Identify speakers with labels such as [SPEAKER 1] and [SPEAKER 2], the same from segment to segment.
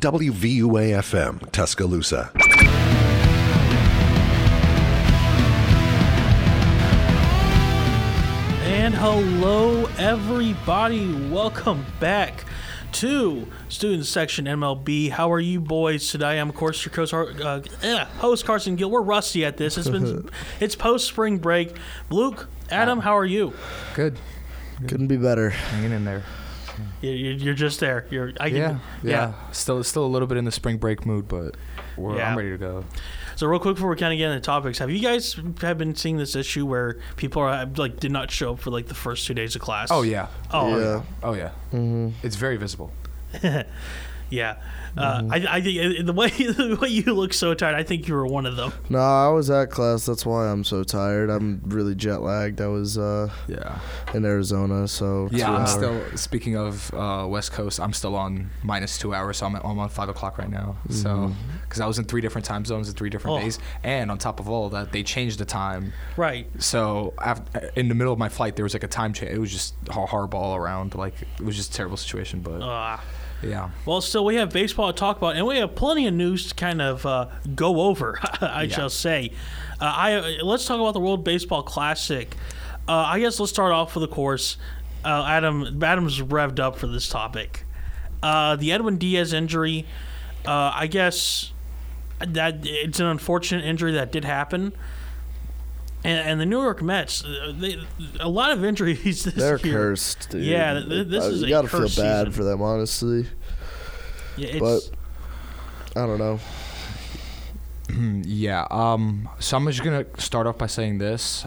[SPEAKER 1] WVUA-FM, Tuscaloosa.
[SPEAKER 2] And hello, everybody. Welcome back to Student Section MLB. How are you boys today? I'm, of course, your host, Carson Gill. We're rusty at this. It's post-spring break. Luke, Adam, how are you?
[SPEAKER 3] Good.
[SPEAKER 4] Couldn't be better.
[SPEAKER 3] Hanging in there.
[SPEAKER 2] You're just there.
[SPEAKER 3] Yeah. Still a little bit in the spring break mood, but I'm ready to go.
[SPEAKER 2] So real quick before we kind of get into topics, have you guys been seeing this issue where people are did not show up for the first 2 days of class?
[SPEAKER 3] Oh yeah.
[SPEAKER 4] Yeah.
[SPEAKER 3] Oh yeah. Mm-hmm. It's very visible.
[SPEAKER 2] Yeah. I think the way you look so tired, I think you were one of them.
[SPEAKER 4] No, I was at class. That's why I'm so tired. I'm really jet lagged. I was in Arizona, so
[SPEAKER 3] I'm still. Speaking of West Coast, I'm still on -2 hours, so I'm on 5 o'clock right now. Mm-hmm. So because I was in 3 different time zones in 3 different days, and on top of all that, they changed the time.
[SPEAKER 2] Right.
[SPEAKER 3] So in the middle of my flight, there was a time change. It was just horrible all around. It was just a terrible situation, but. Yeah.
[SPEAKER 2] Well, still, we have baseball to talk about, and we have plenty of news to kind of go over, I shall say. Let's talk about the World Baseball Classic. I guess let's start off with, of course, Adam's revved up for this topic. The Edwin Diaz injury, I guess that it's an unfortunate injury that did happen. And the New York Mets, a lot of injuries this year.
[SPEAKER 4] They're cursed, dude.
[SPEAKER 2] Yeah, this is a cursed season.
[SPEAKER 4] You got to feel bad for them, honestly.
[SPEAKER 2] Yeah,
[SPEAKER 4] but I don't know.
[SPEAKER 3] Yeah. So I'm just gonna start off by saying this.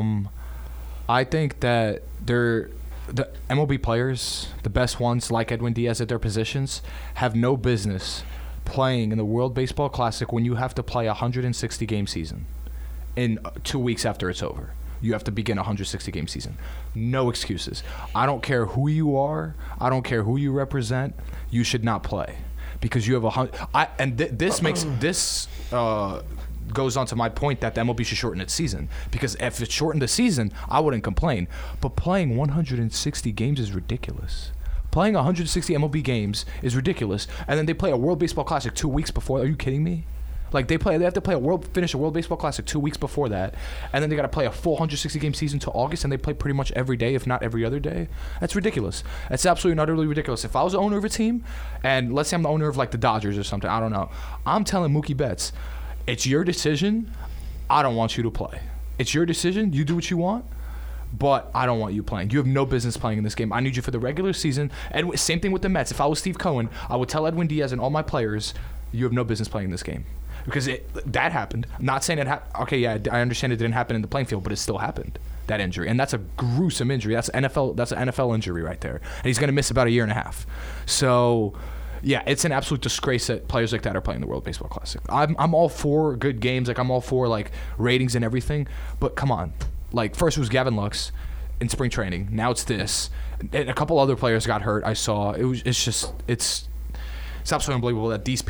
[SPEAKER 3] I think that the MLB players, the best ones like Edwin Diaz at their positions, have no business playing in the World Baseball Classic when you have to play a 160-game season. In 2 weeks after it's over, you have to begin a 160-game season. No excuses. I don't care who you are. I don't care who you represent. You should not play because you have this goes on to my point that the MLB should shorten its season, because if it shortened the season, I wouldn't complain. But playing 160 games is ridiculous. Playing 160 MLB games is ridiculous, and then they play a World Baseball Classic 2 weeks before. Are you kidding me? They have to finish a World Baseball Classic 2 weeks before that, and then they got to play a full 160-game season till August, and they play pretty much every day, if not every other day. That's ridiculous. That's absolutely and utterly ridiculous. If I was the owner of a team, and let's say I'm the owner of the Dodgers or something, I don't know, I'm telling Mookie Betts, it's your decision. I don't want you to play. It's your decision. You do what you want. But I don't want you playing. You have no business playing in this game. I need you for the regular season. And same thing with the Mets. If I was Steve Cohen, I would tell Edwin Diaz and all my players, you have no business playing in this game. Because that happened. I'm not saying it happened. Okay, yeah, I understand it didn't happen in the playing field, but it still happened, that injury. And that's a gruesome injury. That's an NFL injury right there. And he's going to miss about 1.5 years. So, yeah, it's an absolute disgrace that players like that are playing the World Baseball Classic. I'm all for good games. I'm all for, ratings and everything. But come on. First it was Gavin Lux in spring training. Now it's this. And a couple other players got hurt, I saw. It's absolutely unbelievable that these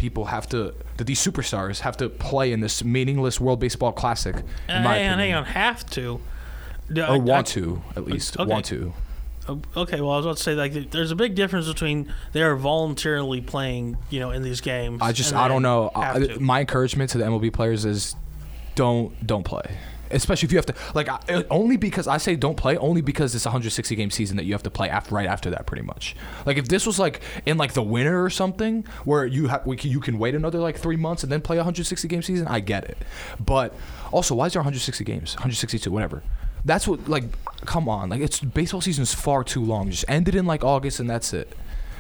[SPEAKER 3] superstars have to play in this meaningless World Baseball Classic.
[SPEAKER 2] Hang on, have to.
[SPEAKER 3] Or want to, at least.
[SPEAKER 2] Okay.
[SPEAKER 3] Want to.
[SPEAKER 2] Okay, well, I was about to say, there's a big difference between they are voluntarily playing, in these games.
[SPEAKER 3] I don't know. My encouragement to the MLB players is don't play. Especially if you have to, only because I say don't play, only because it's a 160-game season that you have to play right after that, pretty much. If this was in the winter or something, where you can wait another 3 months and then play a 160-game season, I get it. But also, why is there 160 games, 162, whatever? That's what come on, baseball season is far too long. Just end it in August and that's it.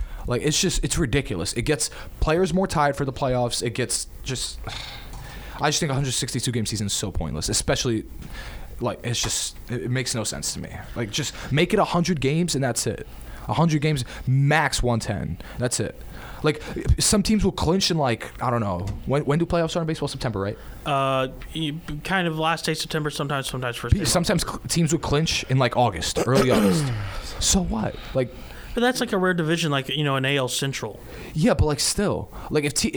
[SPEAKER 3] It's ridiculous. It gets players more tired for the playoffs. It gets just. I just think a 162-game season is so pointless, especially, it makes no sense to me. Just make it 100 games and that's it. 100 games, max 110. That's it. Some teams will clinch in, I don't know. When do playoffs start in baseball? September, right?
[SPEAKER 2] Kind of last day September, sometimes first day.
[SPEAKER 3] Sometimes teams will clinch in, August, early August. So what? But
[SPEAKER 2] that's a rare division, an AL Central.
[SPEAKER 3] Yeah, but still, if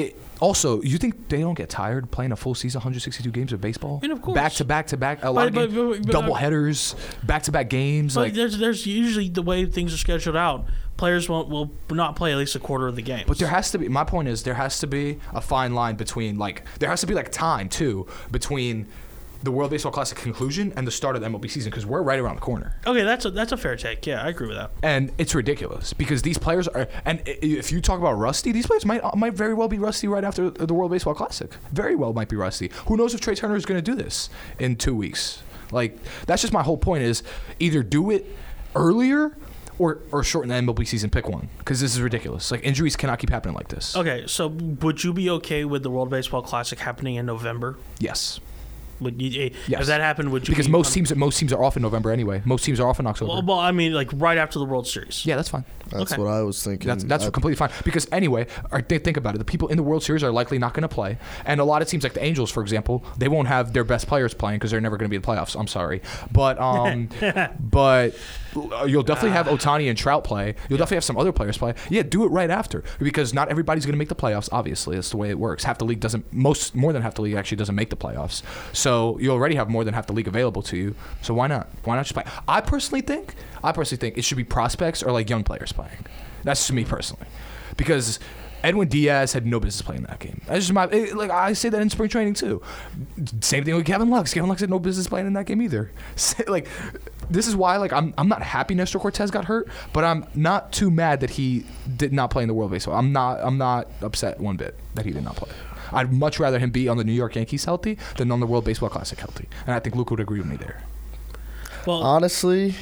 [SPEAKER 3] Also, you think they don't get tired playing a full season, 162 games of baseball?
[SPEAKER 2] I mean, of course.
[SPEAKER 3] Back to back to back, a lot of games, double headers, back to back games.
[SPEAKER 2] But there's usually the way things are scheduled out. Players will not play at least a quarter of the games.
[SPEAKER 3] But there has to be. My point is there has to be a fine line between there has to be time too between the World Baseball Classic conclusion and the start of the MLB season because we're right around the corner.
[SPEAKER 2] Okay, that's a fair take. Yeah, I agree with that.
[SPEAKER 3] And it's ridiculous because these players are. And if you talk about rusty, these players might very well be rusty right after the World Baseball Classic. Very well might be rusty. Who knows if Trey Turner is going to do this in 2 weeks? That's just my whole point is either do it earlier or shorten the MLB season, pick one. Because this is ridiculous. Injuries cannot keep happening like this.
[SPEAKER 2] Okay, so would you be okay with the World Baseball Classic happening in November?
[SPEAKER 3] Yes.
[SPEAKER 2] Would you,
[SPEAKER 3] yes.
[SPEAKER 2] If that happened, would you?
[SPEAKER 3] Because most teams are off in November anyway. Most teams are off in October.
[SPEAKER 2] Well, I mean, right after the World Series.
[SPEAKER 3] Yeah, that's fine.
[SPEAKER 4] That's what I was thinking.
[SPEAKER 3] That's completely fine. Because anyway, think about it. The people in the World Series are likely not going to play, and a lot of teams like the Angels, for example, they won't have their best players playing because they're never going to be in the playoffs. I'm sorry, but but you'll definitely have Ohtani and Trout play. You'll definitely have some other players play. Yeah, do it right after because not everybody's going to make the playoffs. Obviously, that's the way it works. Half the league doesn't. More than half the league actually doesn't make the playoffs. So you already have more than half the league available to you. So why not? Why not just play? I personally think it should be prospects or young players playing. That's just me personally, because Edwin Diaz had no business playing that game. That's just I say that in spring training too. Same thing with Kevin Lux. Kevin Lux had no business playing in that game either. This is why I'm not happy Nestor Cortez got hurt, but I'm not too mad that he did not play in the World Baseball. I'm not upset one bit that he did not play. I'd much rather him be on the New York Yankees healthy than on the World Baseball Classic healthy. And I think Luke would agree with me there.
[SPEAKER 2] Well,
[SPEAKER 4] honestly,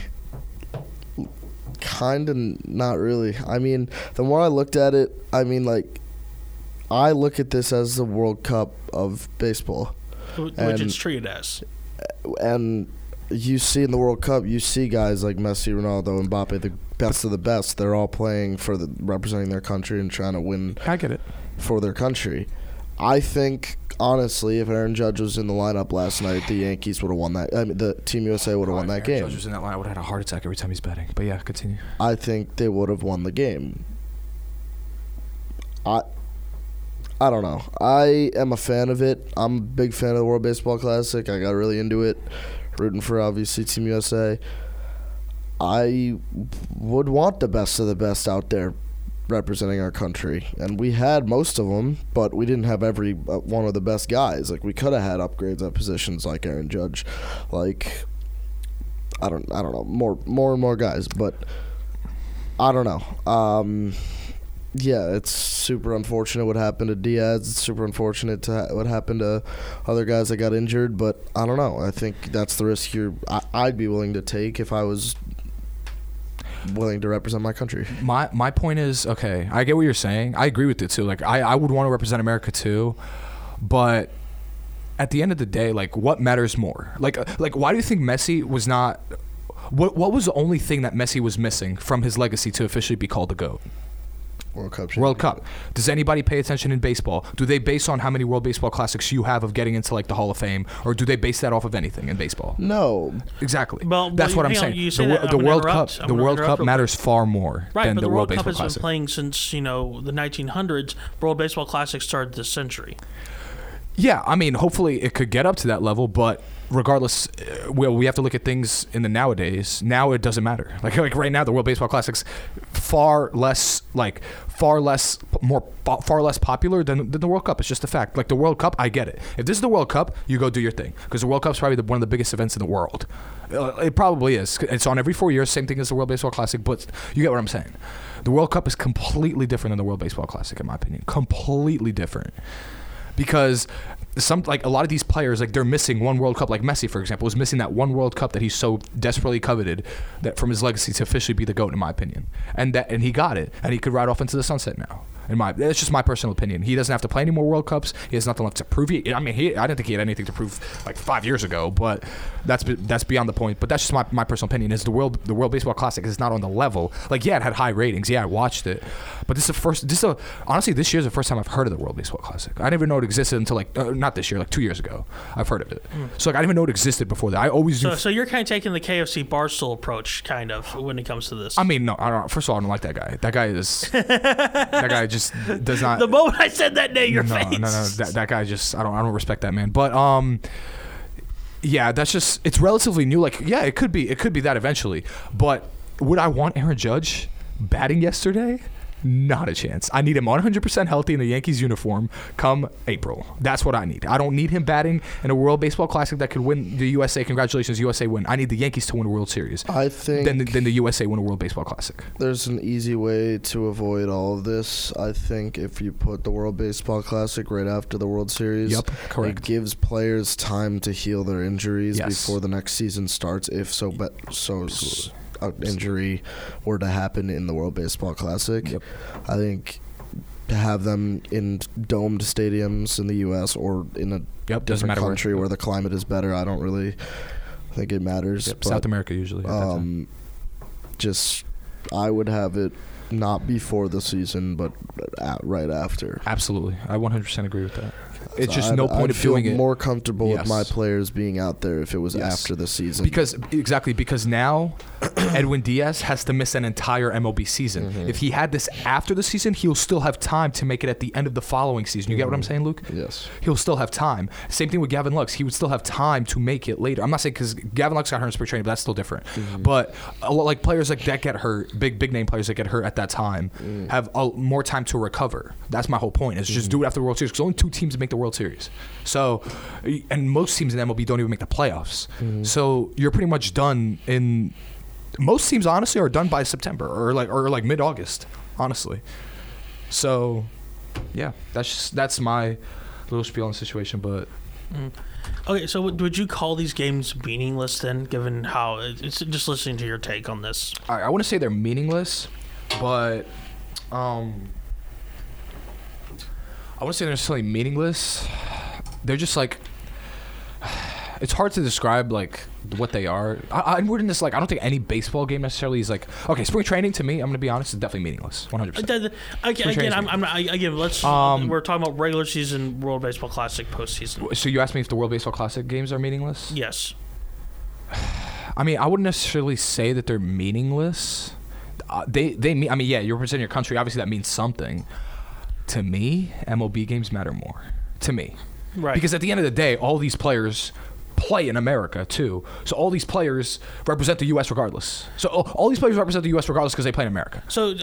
[SPEAKER 4] kind of not really. I mean, the more I looked at it, I look at this as the World Cup of baseball.
[SPEAKER 2] Which it's treated as.
[SPEAKER 4] And you see in the World Cup, you see guys like Messi, Ronaldo, Mbappe, the best of the best. They're all playing representing their country and trying to win.
[SPEAKER 3] I get it.
[SPEAKER 4] For their country. I think, honestly, if Aaron Judge was in the lineup last night, the Yankees would have won that. I mean, the Team USA would have won that game. If Aaron Judge
[SPEAKER 3] was in that lineup, I would have had a heart attack every time he's betting. But yeah, continue.
[SPEAKER 4] I think they would have won the game. I don't know. I am a fan of it. I'm a big fan of the World Baseball Classic. I got really into it, rooting for, obviously, Team USA. I would want the best of the best out there representing our country, and we had most of them, but we didn't have every one of the best guys. We could have had upgrades at positions like Aaron Judge, I don't know, more and more guys, but I don't know. Yeah, it's super unfortunate what happened to Diaz. It's super unfortunate what happened to other guys that got injured, but I don't know. I think that's the risk I'd be willing to take if I was willing to represent my country.
[SPEAKER 3] My point is, okay, I get what you're saying. I agree with it too. I would want to represent America too, but at the end of the day, what matters more? Why do you think Messi was not? What was the only thing that Messi was missing from his legacy to officially be called the GOAT? World Cup. Does anybody pay attention in baseball? Do they base on how many World Baseball Classics you have of getting into the Hall of Fame, or do they base that off of anything in baseball?
[SPEAKER 4] No,
[SPEAKER 3] exactly.
[SPEAKER 2] Well,
[SPEAKER 3] that's what I'm saying. The World Cup matters far more than the World Baseball Classic.
[SPEAKER 2] Cup has been playing since the 1900s. World Baseball Classic started this century.
[SPEAKER 3] Yeah, I mean, hopefully it could get up to that level, but regardless, we have to look at things in the nowadays. Now it doesn't matter. Right now, the World Baseball Classic's far less popular than the World Cup. It's just a fact. The World Cup, I get it. If this is the World Cup, you go do your thing, because the World Cup's probably one of the biggest events in the world. It probably is. It's on every 4 years, same thing as the World Baseball Classic, but you get what I'm saying. The World Cup is completely different than the World Baseball Classic, in my opinion. Completely different. Because a lot of these players, they're missing one World Cup. Messi, for example, is missing that one World Cup that he so desperately coveted that from his legacy to officially be the GOAT, in my opinion. And he got it, and he could ride off into the sunset now. That's just my personal opinion. He doesn't have to play any more World Cups. He has nothing left to prove. I didn't think he had anything to prove 5 years ago, but that's beyond the point. But that's just my personal opinion. Is the World Baseball Classic is not on the level. It had high ratings. Yeah, I watched it, but honestly, this year's the first time I've heard of the World Baseball Classic. I didn't even know it existed until not this year, 2 years ago. I've heard of it. So I didn't even know it existed before that. I always knew.
[SPEAKER 2] So you're kind of taking the KFC Barstool approach, kind of, when it comes to this.
[SPEAKER 3] I mean, no, I don't. First of all, I don't like that guy. That guy just does not.
[SPEAKER 2] The moment I said that name, your face.
[SPEAKER 3] No. That guy just I don't respect that man. But yeah, that's just it's relatively new. Like yeah, it could be that eventually. But would I want Aaron Judge batting yesterday? Not a chance. I need him 100% healthy in the Yankees uniform come April. That's what I need. I don't need him batting in a World Baseball Classic that could win the USA. Congratulations, USA win. I need the Yankees to win a World Series.
[SPEAKER 4] I think
[SPEAKER 3] then the USA win a World Baseball Classic.
[SPEAKER 4] There's an easy way to avoid all of this. I think if you put the World Baseball Classic right after the World Series,
[SPEAKER 3] Yep, correct.
[SPEAKER 4] It gives players time to heal their injuries
[SPEAKER 3] Yes.
[SPEAKER 4] before the next season starts. If an injury were to happen in the World Baseball Classic,
[SPEAKER 3] Yep.
[SPEAKER 4] I think to have them in domed stadiums in the U.S. or in a
[SPEAKER 3] Doesn't
[SPEAKER 4] different
[SPEAKER 3] matter
[SPEAKER 4] country
[SPEAKER 3] where.
[SPEAKER 4] where the climate is better, I don't really think it matters.
[SPEAKER 3] Yep,
[SPEAKER 4] But,
[SPEAKER 3] South America usually. at that time.
[SPEAKER 4] I would have it not before the season, but right after.
[SPEAKER 3] Absolutely, I 100% agree with that. It's
[SPEAKER 4] So
[SPEAKER 3] just no point
[SPEAKER 4] I'd
[SPEAKER 3] of doing
[SPEAKER 4] feel
[SPEAKER 3] it.
[SPEAKER 4] more comfortable with
[SPEAKER 3] Yes.
[SPEAKER 4] my players being out there if it was
[SPEAKER 3] Yes.
[SPEAKER 4] after the season.
[SPEAKER 3] Because now Edwin Diaz has to miss an entire MLB season.
[SPEAKER 4] Mm-hmm.
[SPEAKER 3] If he had this after the season, he'll still have time to make it at the end of the following season. You get what I'm saying, Luke?
[SPEAKER 4] Yes.
[SPEAKER 3] He'll still have time. Same thing with Gavin Lux. He would still have time to make it later. I'm not saying because Gavin Lux got hurt in spring training, but that's still different. But a lot, like players like that get hurt, big name players that get hurt at that time, have more time to recover. That's my whole point. Is just do it after the World Series because only 2 teams make the World Series. So, and most teams in MLB don't even make the playoffs. So you're pretty much done in. Most teams honestly are done by September or like mid-August, honestly. So, yeah, that's my little spiel on the situation. But
[SPEAKER 2] Okay, so would you call these games meaningless then, given how it's just listening to your take on this?
[SPEAKER 3] all right, I want to say they're meaningless, but I wouldn't say they're necessarily meaningless. They're just like it's hard to describe like what they are. I'm wording this like I don't think any baseball game necessarily is like okay. Spring training to me, I'm gonna be honest, is definitely meaningless, 100%.
[SPEAKER 2] Again, let's. We're talking about regular season World Baseball Classic postseason.
[SPEAKER 3] So you asked me if the World Baseball Classic games are meaningless?
[SPEAKER 2] Yes.
[SPEAKER 3] I mean, I wouldn't necessarily say that they're meaningless. They mean. I mean, yeah, you're representing your country. Obviously, that means something. To me, MLB games matter more. To me.
[SPEAKER 2] Right.
[SPEAKER 3] Because at the end of the day, all these players play in America too. So all these players represent the U.S. regardless. So all these players represent the U.S. regardless because they play in America.
[SPEAKER 2] So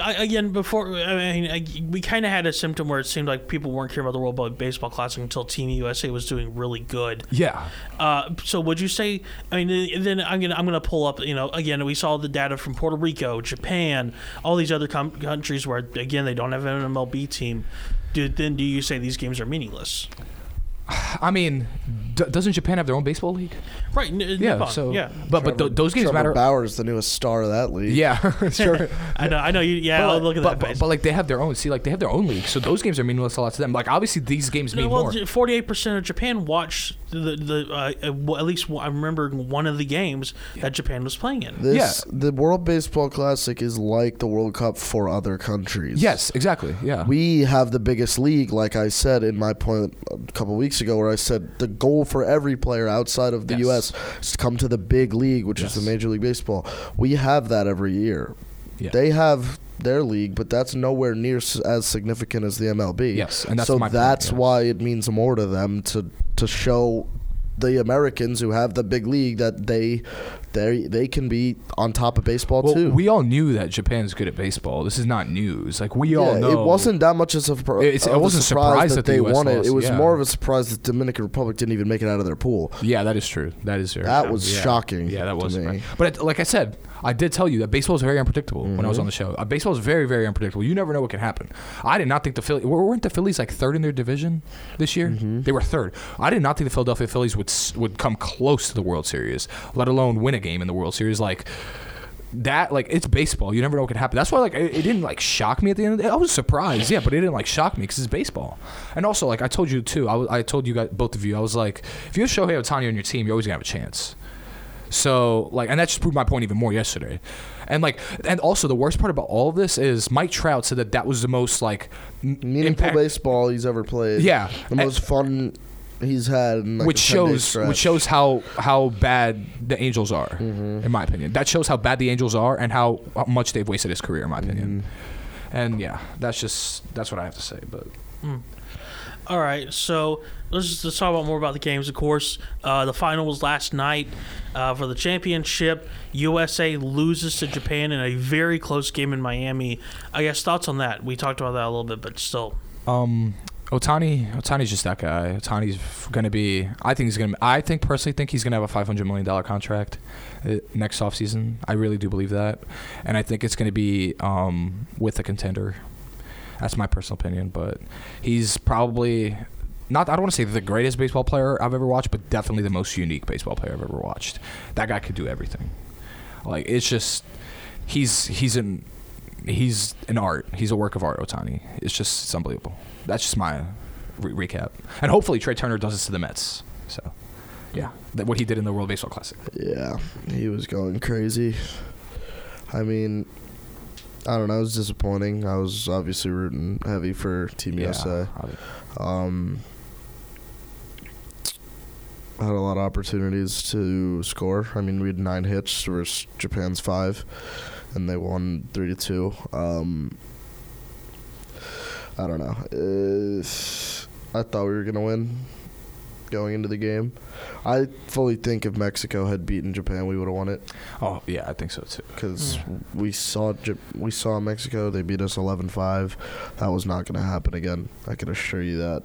[SPEAKER 2] we kind of had a symptom where it seemed like people weren't caring about the World Baseball Classic until Team USA was doing really good.
[SPEAKER 3] Yeah.
[SPEAKER 2] So would you say? I mean, then I'm gonna pull up. Again, we saw the data from Puerto Rico, Japan, all these other countries where again they don't have an MLB team. Do you say these games are meaningless?
[SPEAKER 3] I mean, doesn't Japan have their own baseball league?
[SPEAKER 2] Right.
[SPEAKER 3] Yeah.
[SPEAKER 2] Nippon,
[SPEAKER 3] So
[SPEAKER 2] yeah.
[SPEAKER 3] But those games
[SPEAKER 4] Trevor
[SPEAKER 3] matter.
[SPEAKER 4] Bauer's the newest star of that league.
[SPEAKER 3] Yeah. Sure.
[SPEAKER 2] I know. Yeah, I'll look at that.
[SPEAKER 3] But like they have their own. See, like they have their own league, so those games are meaningless a lot to them. Like obviously these games mean more.
[SPEAKER 2] 48% of Japan watched at least I remember one of the games that Japan was playing in.
[SPEAKER 4] The World Baseball Classic is like the World Cup for other countries.
[SPEAKER 3] Yes, exactly. Yeah.
[SPEAKER 4] We have the biggest league, like I said in my point a couple weeks ago, where I said the goal for every player outside of the
[SPEAKER 3] Yes.
[SPEAKER 4] U.S. is to come to the big league, which
[SPEAKER 3] Yes.
[SPEAKER 4] is the Major League Baseball. We have that every year.
[SPEAKER 3] Yeah.
[SPEAKER 4] They have their league, but that's nowhere near as significant as the MLB.
[SPEAKER 3] Yes, and that's
[SPEAKER 4] so
[SPEAKER 3] my point,
[SPEAKER 4] that's
[SPEAKER 3] yes.
[SPEAKER 4] why it means more to them to show the Americans who have the big league that they can be on top of baseball
[SPEAKER 3] Well,
[SPEAKER 4] too.
[SPEAKER 3] we all knew that Japan's good at baseball. This is not news. Like we all know.
[SPEAKER 4] It wasn't that much of a
[SPEAKER 3] It wasn't a surprise that the
[SPEAKER 4] they
[SPEAKER 3] US
[SPEAKER 4] won it.
[SPEAKER 3] lost,
[SPEAKER 4] It was
[SPEAKER 3] yeah.
[SPEAKER 4] more of a surprise that the Dominican Republic didn't even make it out of their pool.
[SPEAKER 3] Yeah, that is true. That is very
[SPEAKER 4] That
[SPEAKER 3] true.
[SPEAKER 4] was
[SPEAKER 3] Yeah.
[SPEAKER 4] shocking
[SPEAKER 3] Yeah, that
[SPEAKER 4] to
[SPEAKER 3] was.
[SPEAKER 4] me.
[SPEAKER 3] But like I said, I did tell you that baseball is very unpredictable when I was on the show. Baseball is very, very unpredictable. You never know what can happen. I did not think the Phillies weren't the Phillies like third in their division this year. They were third. I did not think the Philadelphia Phillies would come close to the World Series, let alone win a game in the World Series. Like that, like it's baseball. You never know what can happen. That's why, like, it didn't like shock me at the end of the day. I was surprised, yeah, but it didn't like shock me because it's baseball. And also, like I told you too, I told you guys, both of you, I was like, if you have Shohei Ohtani on your team, you're always gonna have a chance. So like, and that just proved my point even more yesterday. And like, and also the worst part about all of this is Mike Trout said that was the most like
[SPEAKER 4] Meaningful baseball he's ever played.
[SPEAKER 3] Yeah,
[SPEAKER 4] the most fun he's had. In like
[SPEAKER 3] which
[SPEAKER 4] a 10-day
[SPEAKER 3] shows
[SPEAKER 4] stretch.
[SPEAKER 3] how bad the Angels are, in my opinion. That shows how bad the Angels are and how much they've wasted his career, in my opinion. And yeah, that's what I have to say. But
[SPEAKER 2] All right, so let's talk more about the games. Of course, the final was last night for the championship. USA loses to Japan in a very close game in Miami. I guess thoughts on that? We talked about that a little bit, but still.
[SPEAKER 3] Otani's just that guy. Otani's gonna be. I personally think he's gonna have a $500 million contract next offseason. I really do believe that, and I think it's gonna be with a contender. That's my personal opinion, but he's probably not. I don't want to say the greatest baseball player I've ever watched, but definitely the most unique baseball player I've ever watched. That guy could do everything. Like, it's just he's an art. He's a work of art. Otani. It's unbelievable. That's just my recap. And hopefully Trey Turner does this to the Mets. So, yeah, what he did in the World Baseball Classic.
[SPEAKER 4] Yeah, he was going crazy. I mean, I don't know. It was disappointing. I was obviously rooting heavy for Team USA. I had a lot of opportunities to score. I mean, we had 9 hits versus Japan's 5, and they won 3-2. I don't know. I thought we were going to win going into the game. I fully think if Mexico had beaten Japan, we would have won it.
[SPEAKER 3] Oh, yeah, I think so, too.
[SPEAKER 4] Because we saw Mexico. They beat us 11-5. That was not going to happen again. I can assure you that.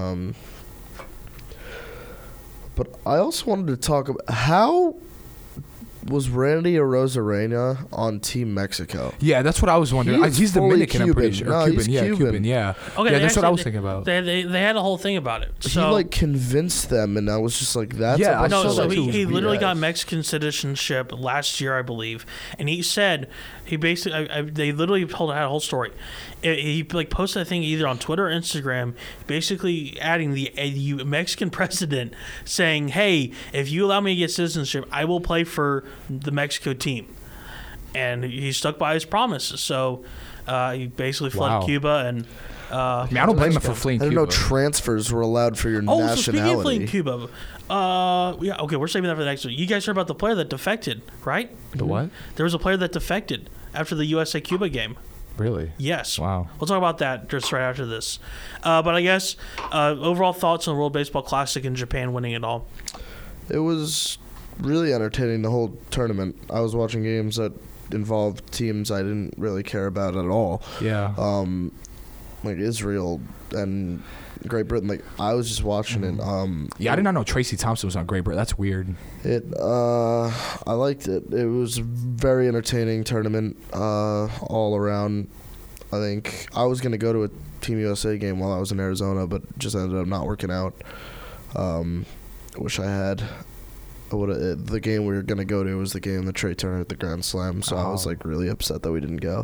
[SPEAKER 4] But I also wanted to talk about how was Randy Arozarena on Team Mexico?
[SPEAKER 3] Yeah, that's what I was wondering. He's Dominican,
[SPEAKER 4] Cuban.
[SPEAKER 3] I'm pretty sure.
[SPEAKER 4] No,
[SPEAKER 3] Cuban,
[SPEAKER 4] he's
[SPEAKER 3] yeah,
[SPEAKER 4] Cuban.
[SPEAKER 3] Yeah.
[SPEAKER 2] Okay,
[SPEAKER 3] yeah, that's what I was thinking about.
[SPEAKER 2] They had a whole thing about it. So
[SPEAKER 4] He convinced them, and I was just like, "That's
[SPEAKER 3] Yeah,
[SPEAKER 4] a bunch
[SPEAKER 3] I
[SPEAKER 2] no,
[SPEAKER 4] of
[SPEAKER 2] so
[SPEAKER 3] too.
[SPEAKER 2] he literally
[SPEAKER 4] BS.
[SPEAKER 2] got Mexican citizenship last year, I believe, and he said he basically they literally had a whole story. He posted a thing either on Twitter or Instagram, basically adding the Mexican president saying, "Hey, if you allow me to get citizenship, I will play for the Mexico team," and he stuck by his promises. So he basically fled Cuba and.
[SPEAKER 3] I mean, I don't blame him for fleeing
[SPEAKER 4] I
[SPEAKER 3] Cuba.
[SPEAKER 4] didn't know transfers were allowed for your
[SPEAKER 2] So
[SPEAKER 4] nationality.
[SPEAKER 2] speaking of fleeing Cuba, yeah, okay, we're saving that for the next one. You guys heard about the player that defected, right?
[SPEAKER 3] The what?
[SPEAKER 2] There was a player that defected after the USA-Cuba game.
[SPEAKER 3] Really?
[SPEAKER 2] Yes.
[SPEAKER 3] Wow.
[SPEAKER 2] We'll talk about that just right after this. But I guess overall thoughts on the World Baseball Classic and Japan winning it all.
[SPEAKER 4] It was really entertaining, the whole tournament. I was watching games that involved teams I didn't really care about at all.
[SPEAKER 3] Yeah.
[SPEAKER 4] Like Israel and Great Britain. Like, I was just watching it.
[SPEAKER 3] Yeah, I did not know Tracy Thompson was on Great Britain. That's weird.
[SPEAKER 4] I liked it. It was a very entertaining tournament all around. I think I was going to go to a Team USA game while I was in Arizona, but just ended up not working out. Wish I had. The game we were going to go to was the game that Trey Turner at the Grand Slam, so I was really upset that we didn't go.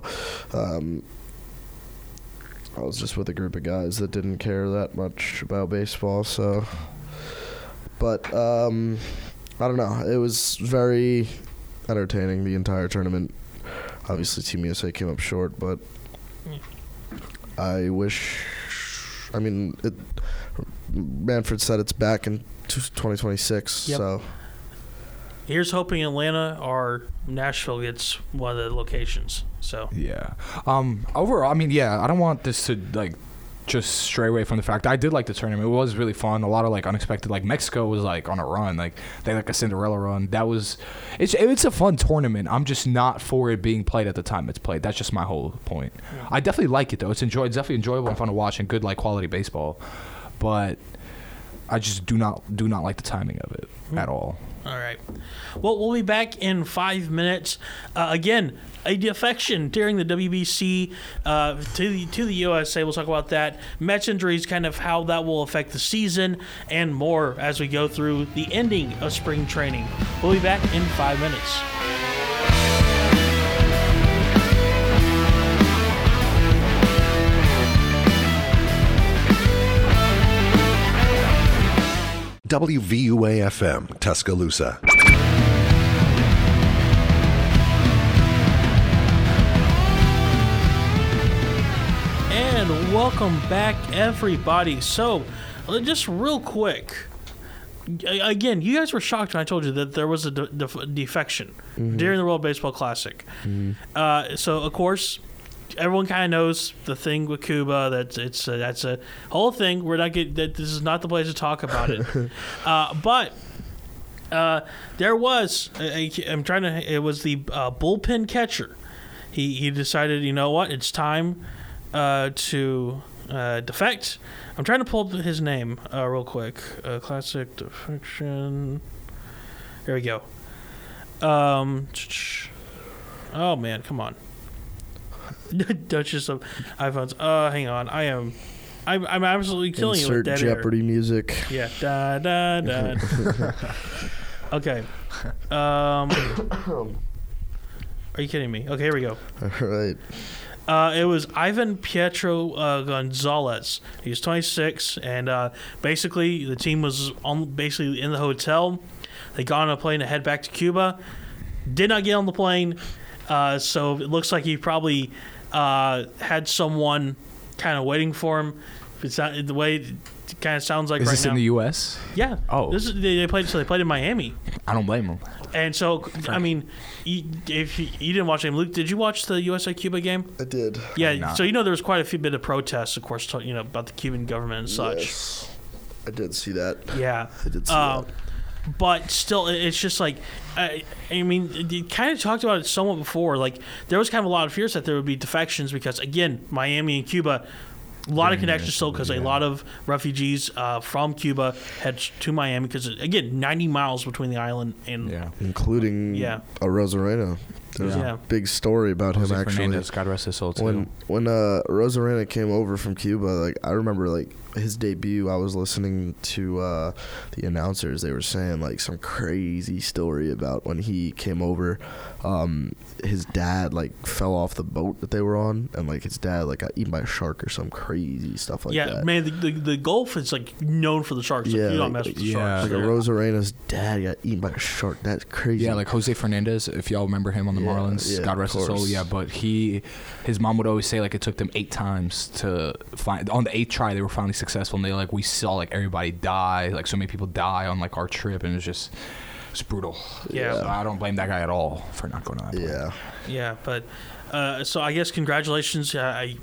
[SPEAKER 4] I was just with a group of guys that didn't care that much about baseball, so. But I don't know. It was very entertaining, the entire tournament. Obviously, Team USA came up short, but I wish. I mean, Manfred said it's back in 2026,
[SPEAKER 2] Yep.
[SPEAKER 4] so.
[SPEAKER 2] Here's hoping Atlanta or Nashville gets one of the locations. So
[SPEAKER 3] Yeah. Overall, I mean, yeah, I don't want this to just stray away from the fact I did like the tournament. It was really fun. A lot of unexpected. Mexico was on a run. They had a Cinderella run. It's a fun tournament. I'm just not for it being played at the time it's played. That's just my whole point. Yeah. I definitely like it though. It's definitely enjoyable and fun to watch and good quality baseball. But I just do not like the timing of it at all.
[SPEAKER 2] All right. Well, we'll be back in 5 minutes. Again, a defection during the WBC to the USA. We'll talk about that. Mets injuries, kind of how that will affect the season, and more as we go through the ending of spring training. We'll be back in 5 minutes.
[SPEAKER 1] WVUA-FM, Tuscaloosa.
[SPEAKER 2] And welcome back, everybody. So, just real quick, again, you guys were shocked when I told you that there was a defection during the World Baseball Classic. So, of course, everyone kind of knows the thing with Cuba. That's a whole thing. We're not getting that. This is not the place to talk about it. But there was it was the bullpen catcher. He decided, you know what, it's time to defect. I'm trying to pull up his name real quick. Classic defection. There we go. Oh man, come on. Duchess of iPhones. Hang on. I'm absolutely killing you with
[SPEAKER 4] Insert
[SPEAKER 2] dead
[SPEAKER 4] Jeopardy music.
[SPEAKER 2] Yeah. Da da da. Okay. Are you kidding me? Okay, here we go.
[SPEAKER 4] All right.
[SPEAKER 2] It was Ivan Pietro Gonzalez. He was 26, and basically the team was basically in the hotel. They got on a plane to head back to Cuba. Did not get on the plane, so it looks like he probably had someone kind of waiting for him. It's not the way it kind of sounds like
[SPEAKER 3] Is
[SPEAKER 2] right
[SPEAKER 3] this
[SPEAKER 2] now.
[SPEAKER 3] in the U.S.?
[SPEAKER 2] Yeah.
[SPEAKER 3] Oh.
[SPEAKER 2] They played in Miami.
[SPEAKER 3] I don't blame them.
[SPEAKER 2] And so, I mean, if you didn't watch the game, Luke, did you watch the USA-Cuba game?
[SPEAKER 4] I did.
[SPEAKER 2] Yeah,
[SPEAKER 3] not.
[SPEAKER 2] so there was quite a few bit of protests, of course, about the Cuban government and such.
[SPEAKER 4] Yes. I did see that.
[SPEAKER 2] Yeah.
[SPEAKER 4] I did see that.
[SPEAKER 2] But still, it's just like, I mean, you kind of talked about it somewhat before. Like, there was kind of a lot of fears that there would be defections because, again, Miami and Cuba, a lot of connections still because a lot of refugees from Cuba head to Miami because, again, 90 miles between the island and
[SPEAKER 4] including a Rosarena. There's a big story about
[SPEAKER 3] Jose
[SPEAKER 4] him actually.
[SPEAKER 3] Fernandez, God rest his soul too.
[SPEAKER 4] When Rosarena came over from Cuba, like I remember like his debut, I was listening to the announcers. They were saying like some crazy story about when he came over. His dad like fell off the boat that they were on, and like his dad like got eaten by a shark or some crazy stuff like that.
[SPEAKER 2] Yeah, man, the Gulf is like known for the sharks.
[SPEAKER 4] Yeah,
[SPEAKER 2] Like, you don't
[SPEAKER 4] like,
[SPEAKER 2] mess with the sharks.
[SPEAKER 4] Like a Rosarena's dad got eaten by a shark. That's crazy.
[SPEAKER 3] Yeah, like Jose Fernandez, if y'all remember him on the Marlins, God rest his soul. Yeah, but his mom would always say like it took them 8 times to find. On the 8th try, they were finally successful, and we saw like everybody die, like so many people die on like our trip, and it's brutal.
[SPEAKER 2] Yeah.
[SPEAKER 3] So I don't blame that guy at all for not going to that plane.
[SPEAKER 2] Yeah, but so I guess congratulations, to a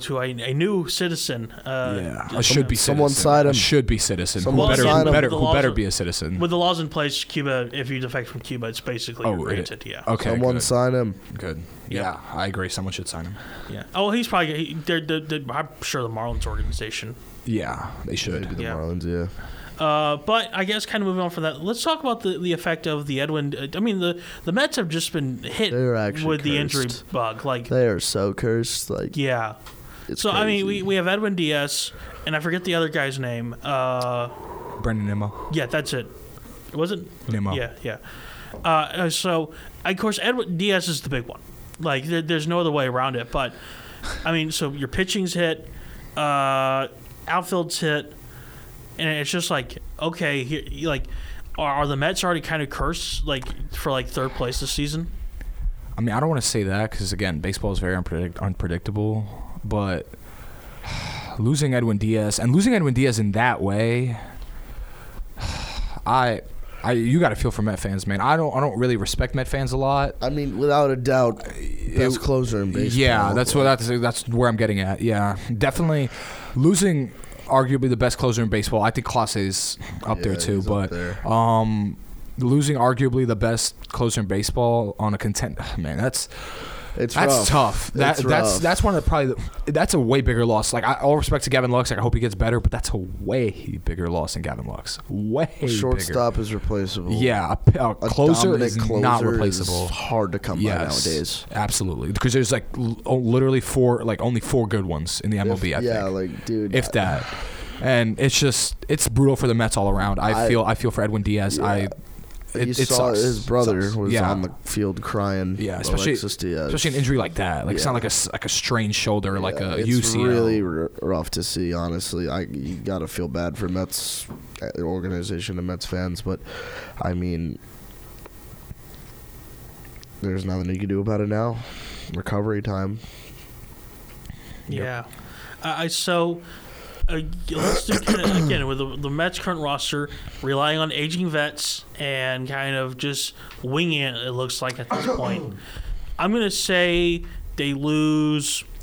[SPEAKER 2] new citizen.
[SPEAKER 3] A should be
[SPEAKER 4] someone
[SPEAKER 3] citizen.
[SPEAKER 4] side him.
[SPEAKER 3] A should be citizen.
[SPEAKER 4] Someone
[SPEAKER 3] Who
[SPEAKER 4] side him.
[SPEAKER 3] better be a citizen?
[SPEAKER 2] With the laws in place, Cuba, if you defect from Cuba, it's basically granted. Yeah.
[SPEAKER 3] Okay.
[SPEAKER 4] Someone
[SPEAKER 3] good.
[SPEAKER 4] sign him.
[SPEAKER 3] Good.
[SPEAKER 2] Yeah.
[SPEAKER 3] Yeah, I agree. Someone should sign him.
[SPEAKER 2] Yeah. Oh, he's probably. I'm sure the Marlins organization.
[SPEAKER 3] Yeah, they should.
[SPEAKER 4] Maybe the
[SPEAKER 2] Yeah.
[SPEAKER 4] Marlins, yeah.
[SPEAKER 2] But I guess kind of moving on from that, let's talk about the effect of the Edwin. I mean, the Mets have just been hit
[SPEAKER 4] They're actually
[SPEAKER 2] with the
[SPEAKER 4] cursed.
[SPEAKER 2] injury bug. Like,
[SPEAKER 4] They are so cursed. Like,
[SPEAKER 2] yeah.
[SPEAKER 4] it's
[SPEAKER 2] So, I mean,
[SPEAKER 4] crazy.
[SPEAKER 2] we have Edwin Diaz, and I forget the other guy's name.
[SPEAKER 3] Brendan Nimmo.
[SPEAKER 2] Yeah, that's it. Was it?
[SPEAKER 3] Nimmo.
[SPEAKER 2] Yeah. So, of course, Edwin Diaz is the big one. Like, there's no other way around it. But, I mean, so your pitching's hit, outfield's hit, and it's just like, okay, here, like, are the Mets already kind of cursed, like, for like 3rd place this season?
[SPEAKER 3] I mean, I don't want to say that because, again, baseball is very unpredictable. But losing Edwin Diaz in that way, you got to feel for Met fans, man. I don't really respect Met fans a lot.
[SPEAKER 4] I mean, without a doubt, best closer in baseball.
[SPEAKER 3] Yeah, that's where I'm getting at. Yeah, definitely losing arguably the best closer in baseball. I think Clase's up there too,
[SPEAKER 4] he's
[SPEAKER 3] but
[SPEAKER 4] up there.
[SPEAKER 3] losing arguably the best closer in baseball on a man, that's
[SPEAKER 4] rough.
[SPEAKER 3] tough.
[SPEAKER 4] It's rough.
[SPEAKER 3] That's one of that's a way bigger loss. Like all respect to Gavin Lux, like I hope he gets better, but that's a way bigger loss than Gavin Lux. Way
[SPEAKER 4] Shortstop
[SPEAKER 3] bigger.
[SPEAKER 4] is replaceable.
[SPEAKER 3] Yeah, a closer
[SPEAKER 4] dominant
[SPEAKER 3] is
[SPEAKER 4] closer
[SPEAKER 3] not replaceable.
[SPEAKER 4] Is hard to come by nowadays.
[SPEAKER 3] Absolutely, because there's like literally only 4 good ones in the MLB. I think.
[SPEAKER 4] Like dude,
[SPEAKER 3] if that. And it's brutal for the Mets all around. I feel for Edwin Diaz.
[SPEAKER 4] Yeah.
[SPEAKER 3] It
[SPEAKER 4] saw
[SPEAKER 3] sucks.
[SPEAKER 4] his brother was
[SPEAKER 3] Yeah.
[SPEAKER 4] on the field crying.
[SPEAKER 3] Yeah,
[SPEAKER 4] Alexis Diaz.
[SPEAKER 3] especially an injury like that. Like it's not like a strained shoulder, like a
[SPEAKER 4] it's
[SPEAKER 3] UCL.
[SPEAKER 4] really rough to see. Honestly, you gotta feel bad for Mets organization and Mets fans, but I mean, there's nothing you can do about it now. Recovery time.
[SPEAKER 2] Yeah. Let's do again with the Mets' current roster, relying on aging vets and kind of just winging it. It looks like at this point, I'm gonna say they lose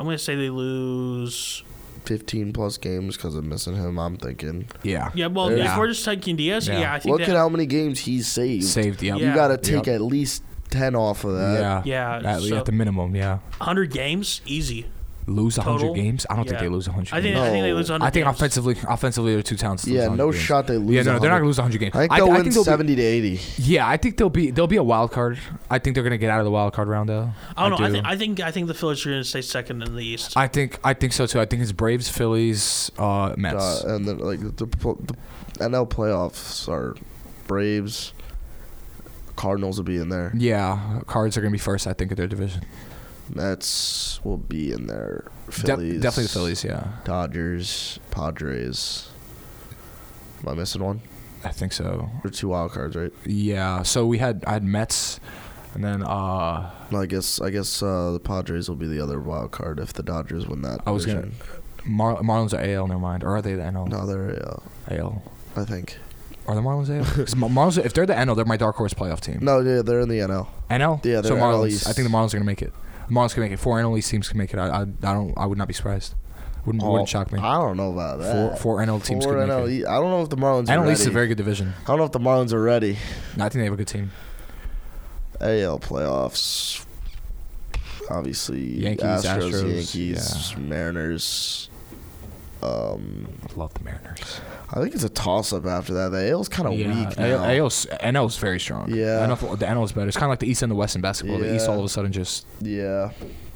[SPEAKER 2] I'm going to say they lose.
[SPEAKER 4] 15 plus games because of missing him, I'm thinking.
[SPEAKER 3] Yeah.
[SPEAKER 2] Yeah, well,
[SPEAKER 3] Yeah.
[SPEAKER 2] if we're just taking Diaz,
[SPEAKER 3] Yeah.
[SPEAKER 2] I think
[SPEAKER 4] Look at how many games he's saved.
[SPEAKER 3] Saved, yeah.
[SPEAKER 2] Yeah.
[SPEAKER 4] You got to take
[SPEAKER 3] Yep.
[SPEAKER 4] at least 10 off of that.
[SPEAKER 3] Yeah.
[SPEAKER 2] Yeah, so-
[SPEAKER 3] At the minimum, yeah.
[SPEAKER 2] 100 games, easy.
[SPEAKER 3] Lose 100
[SPEAKER 2] Total?
[SPEAKER 3] games? I don't think
[SPEAKER 2] Yeah.
[SPEAKER 3] they lose 100
[SPEAKER 2] I think,
[SPEAKER 3] games.
[SPEAKER 2] I think they
[SPEAKER 4] No.
[SPEAKER 2] lose 100
[SPEAKER 3] I think
[SPEAKER 2] games.
[SPEAKER 3] offensively they're too talented. to lose
[SPEAKER 4] Yeah,
[SPEAKER 3] 100
[SPEAKER 4] no
[SPEAKER 3] games.
[SPEAKER 4] shot they lose.
[SPEAKER 3] Yeah, no, they're not
[SPEAKER 4] 100.
[SPEAKER 3] gonna lose 100 games.
[SPEAKER 4] I think they'll win
[SPEAKER 3] they'll
[SPEAKER 4] 70 to 80.
[SPEAKER 3] Yeah, I think they'll be a wild card. I think they're gonna get out of the wild card round though.
[SPEAKER 2] I don't know.
[SPEAKER 3] do.
[SPEAKER 2] I think the Phillies are going to stay second in the East.
[SPEAKER 3] I think so too. I think it's Braves, Phillies, Mets.
[SPEAKER 4] And then like the NL playoffs are Braves, Cardinals will be in there.
[SPEAKER 3] Yeah, Cards are gonna be first. I think of their division.
[SPEAKER 4] Mets will be in there. Phillies,
[SPEAKER 3] Definitely the Phillies. Yeah,
[SPEAKER 4] Dodgers, Padres. Am I missing one?
[SPEAKER 3] I think so.
[SPEAKER 4] Or 2 wild cards, right?
[SPEAKER 3] Yeah. So I had Mets, and then
[SPEAKER 4] No, I guess the Padres will be the other wild card if the Dodgers win that.
[SPEAKER 3] I was
[SPEAKER 4] division.
[SPEAKER 3] Marlins are AL. Never mind. Or are they the NL?
[SPEAKER 4] No, they're
[SPEAKER 3] AL.
[SPEAKER 4] I think.
[SPEAKER 3] Are the Marlins AL? 'Cause Marlins, if they're the NL, they're my dark horse playoff team.
[SPEAKER 4] No, yeah, they're in the NL.
[SPEAKER 3] NL?
[SPEAKER 4] Yeah,
[SPEAKER 3] so
[SPEAKER 4] they're
[SPEAKER 3] Marlins.
[SPEAKER 4] NL East.
[SPEAKER 3] I think the Marlins are gonna make it. The Marlins can make it. 4 NL East teams can make it. I would not be surprised. Wouldn't shock me.
[SPEAKER 4] I don't know about that.
[SPEAKER 3] Four NL teams
[SPEAKER 4] Four
[SPEAKER 3] could make
[SPEAKER 4] NL
[SPEAKER 3] it.
[SPEAKER 4] I don't know if the Marlins are
[SPEAKER 3] NL
[SPEAKER 4] ready.
[SPEAKER 3] East is a very good division.
[SPEAKER 4] I don't know if the Marlins are ready.
[SPEAKER 3] No, I think they have a good team.
[SPEAKER 4] AL playoffs. Obviously,
[SPEAKER 3] Yankees, Astros,
[SPEAKER 4] Yankees, Mariners.
[SPEAKER 3] I love the Mariners.
[SPEAKER 4] I think it's a toss-up after that. The AL's kind of weak now.
[SPEAKER 3] NL is very strong.
[SPEAKER 4] Yeah.
[SPEAKER 3] The NL is better. It's kind of like the East and the West in basketball. The East
[SPEAKER 4] Yeah.
[SPEAKER 3] all of a sudden just
[SPEAKER 4] Yeah.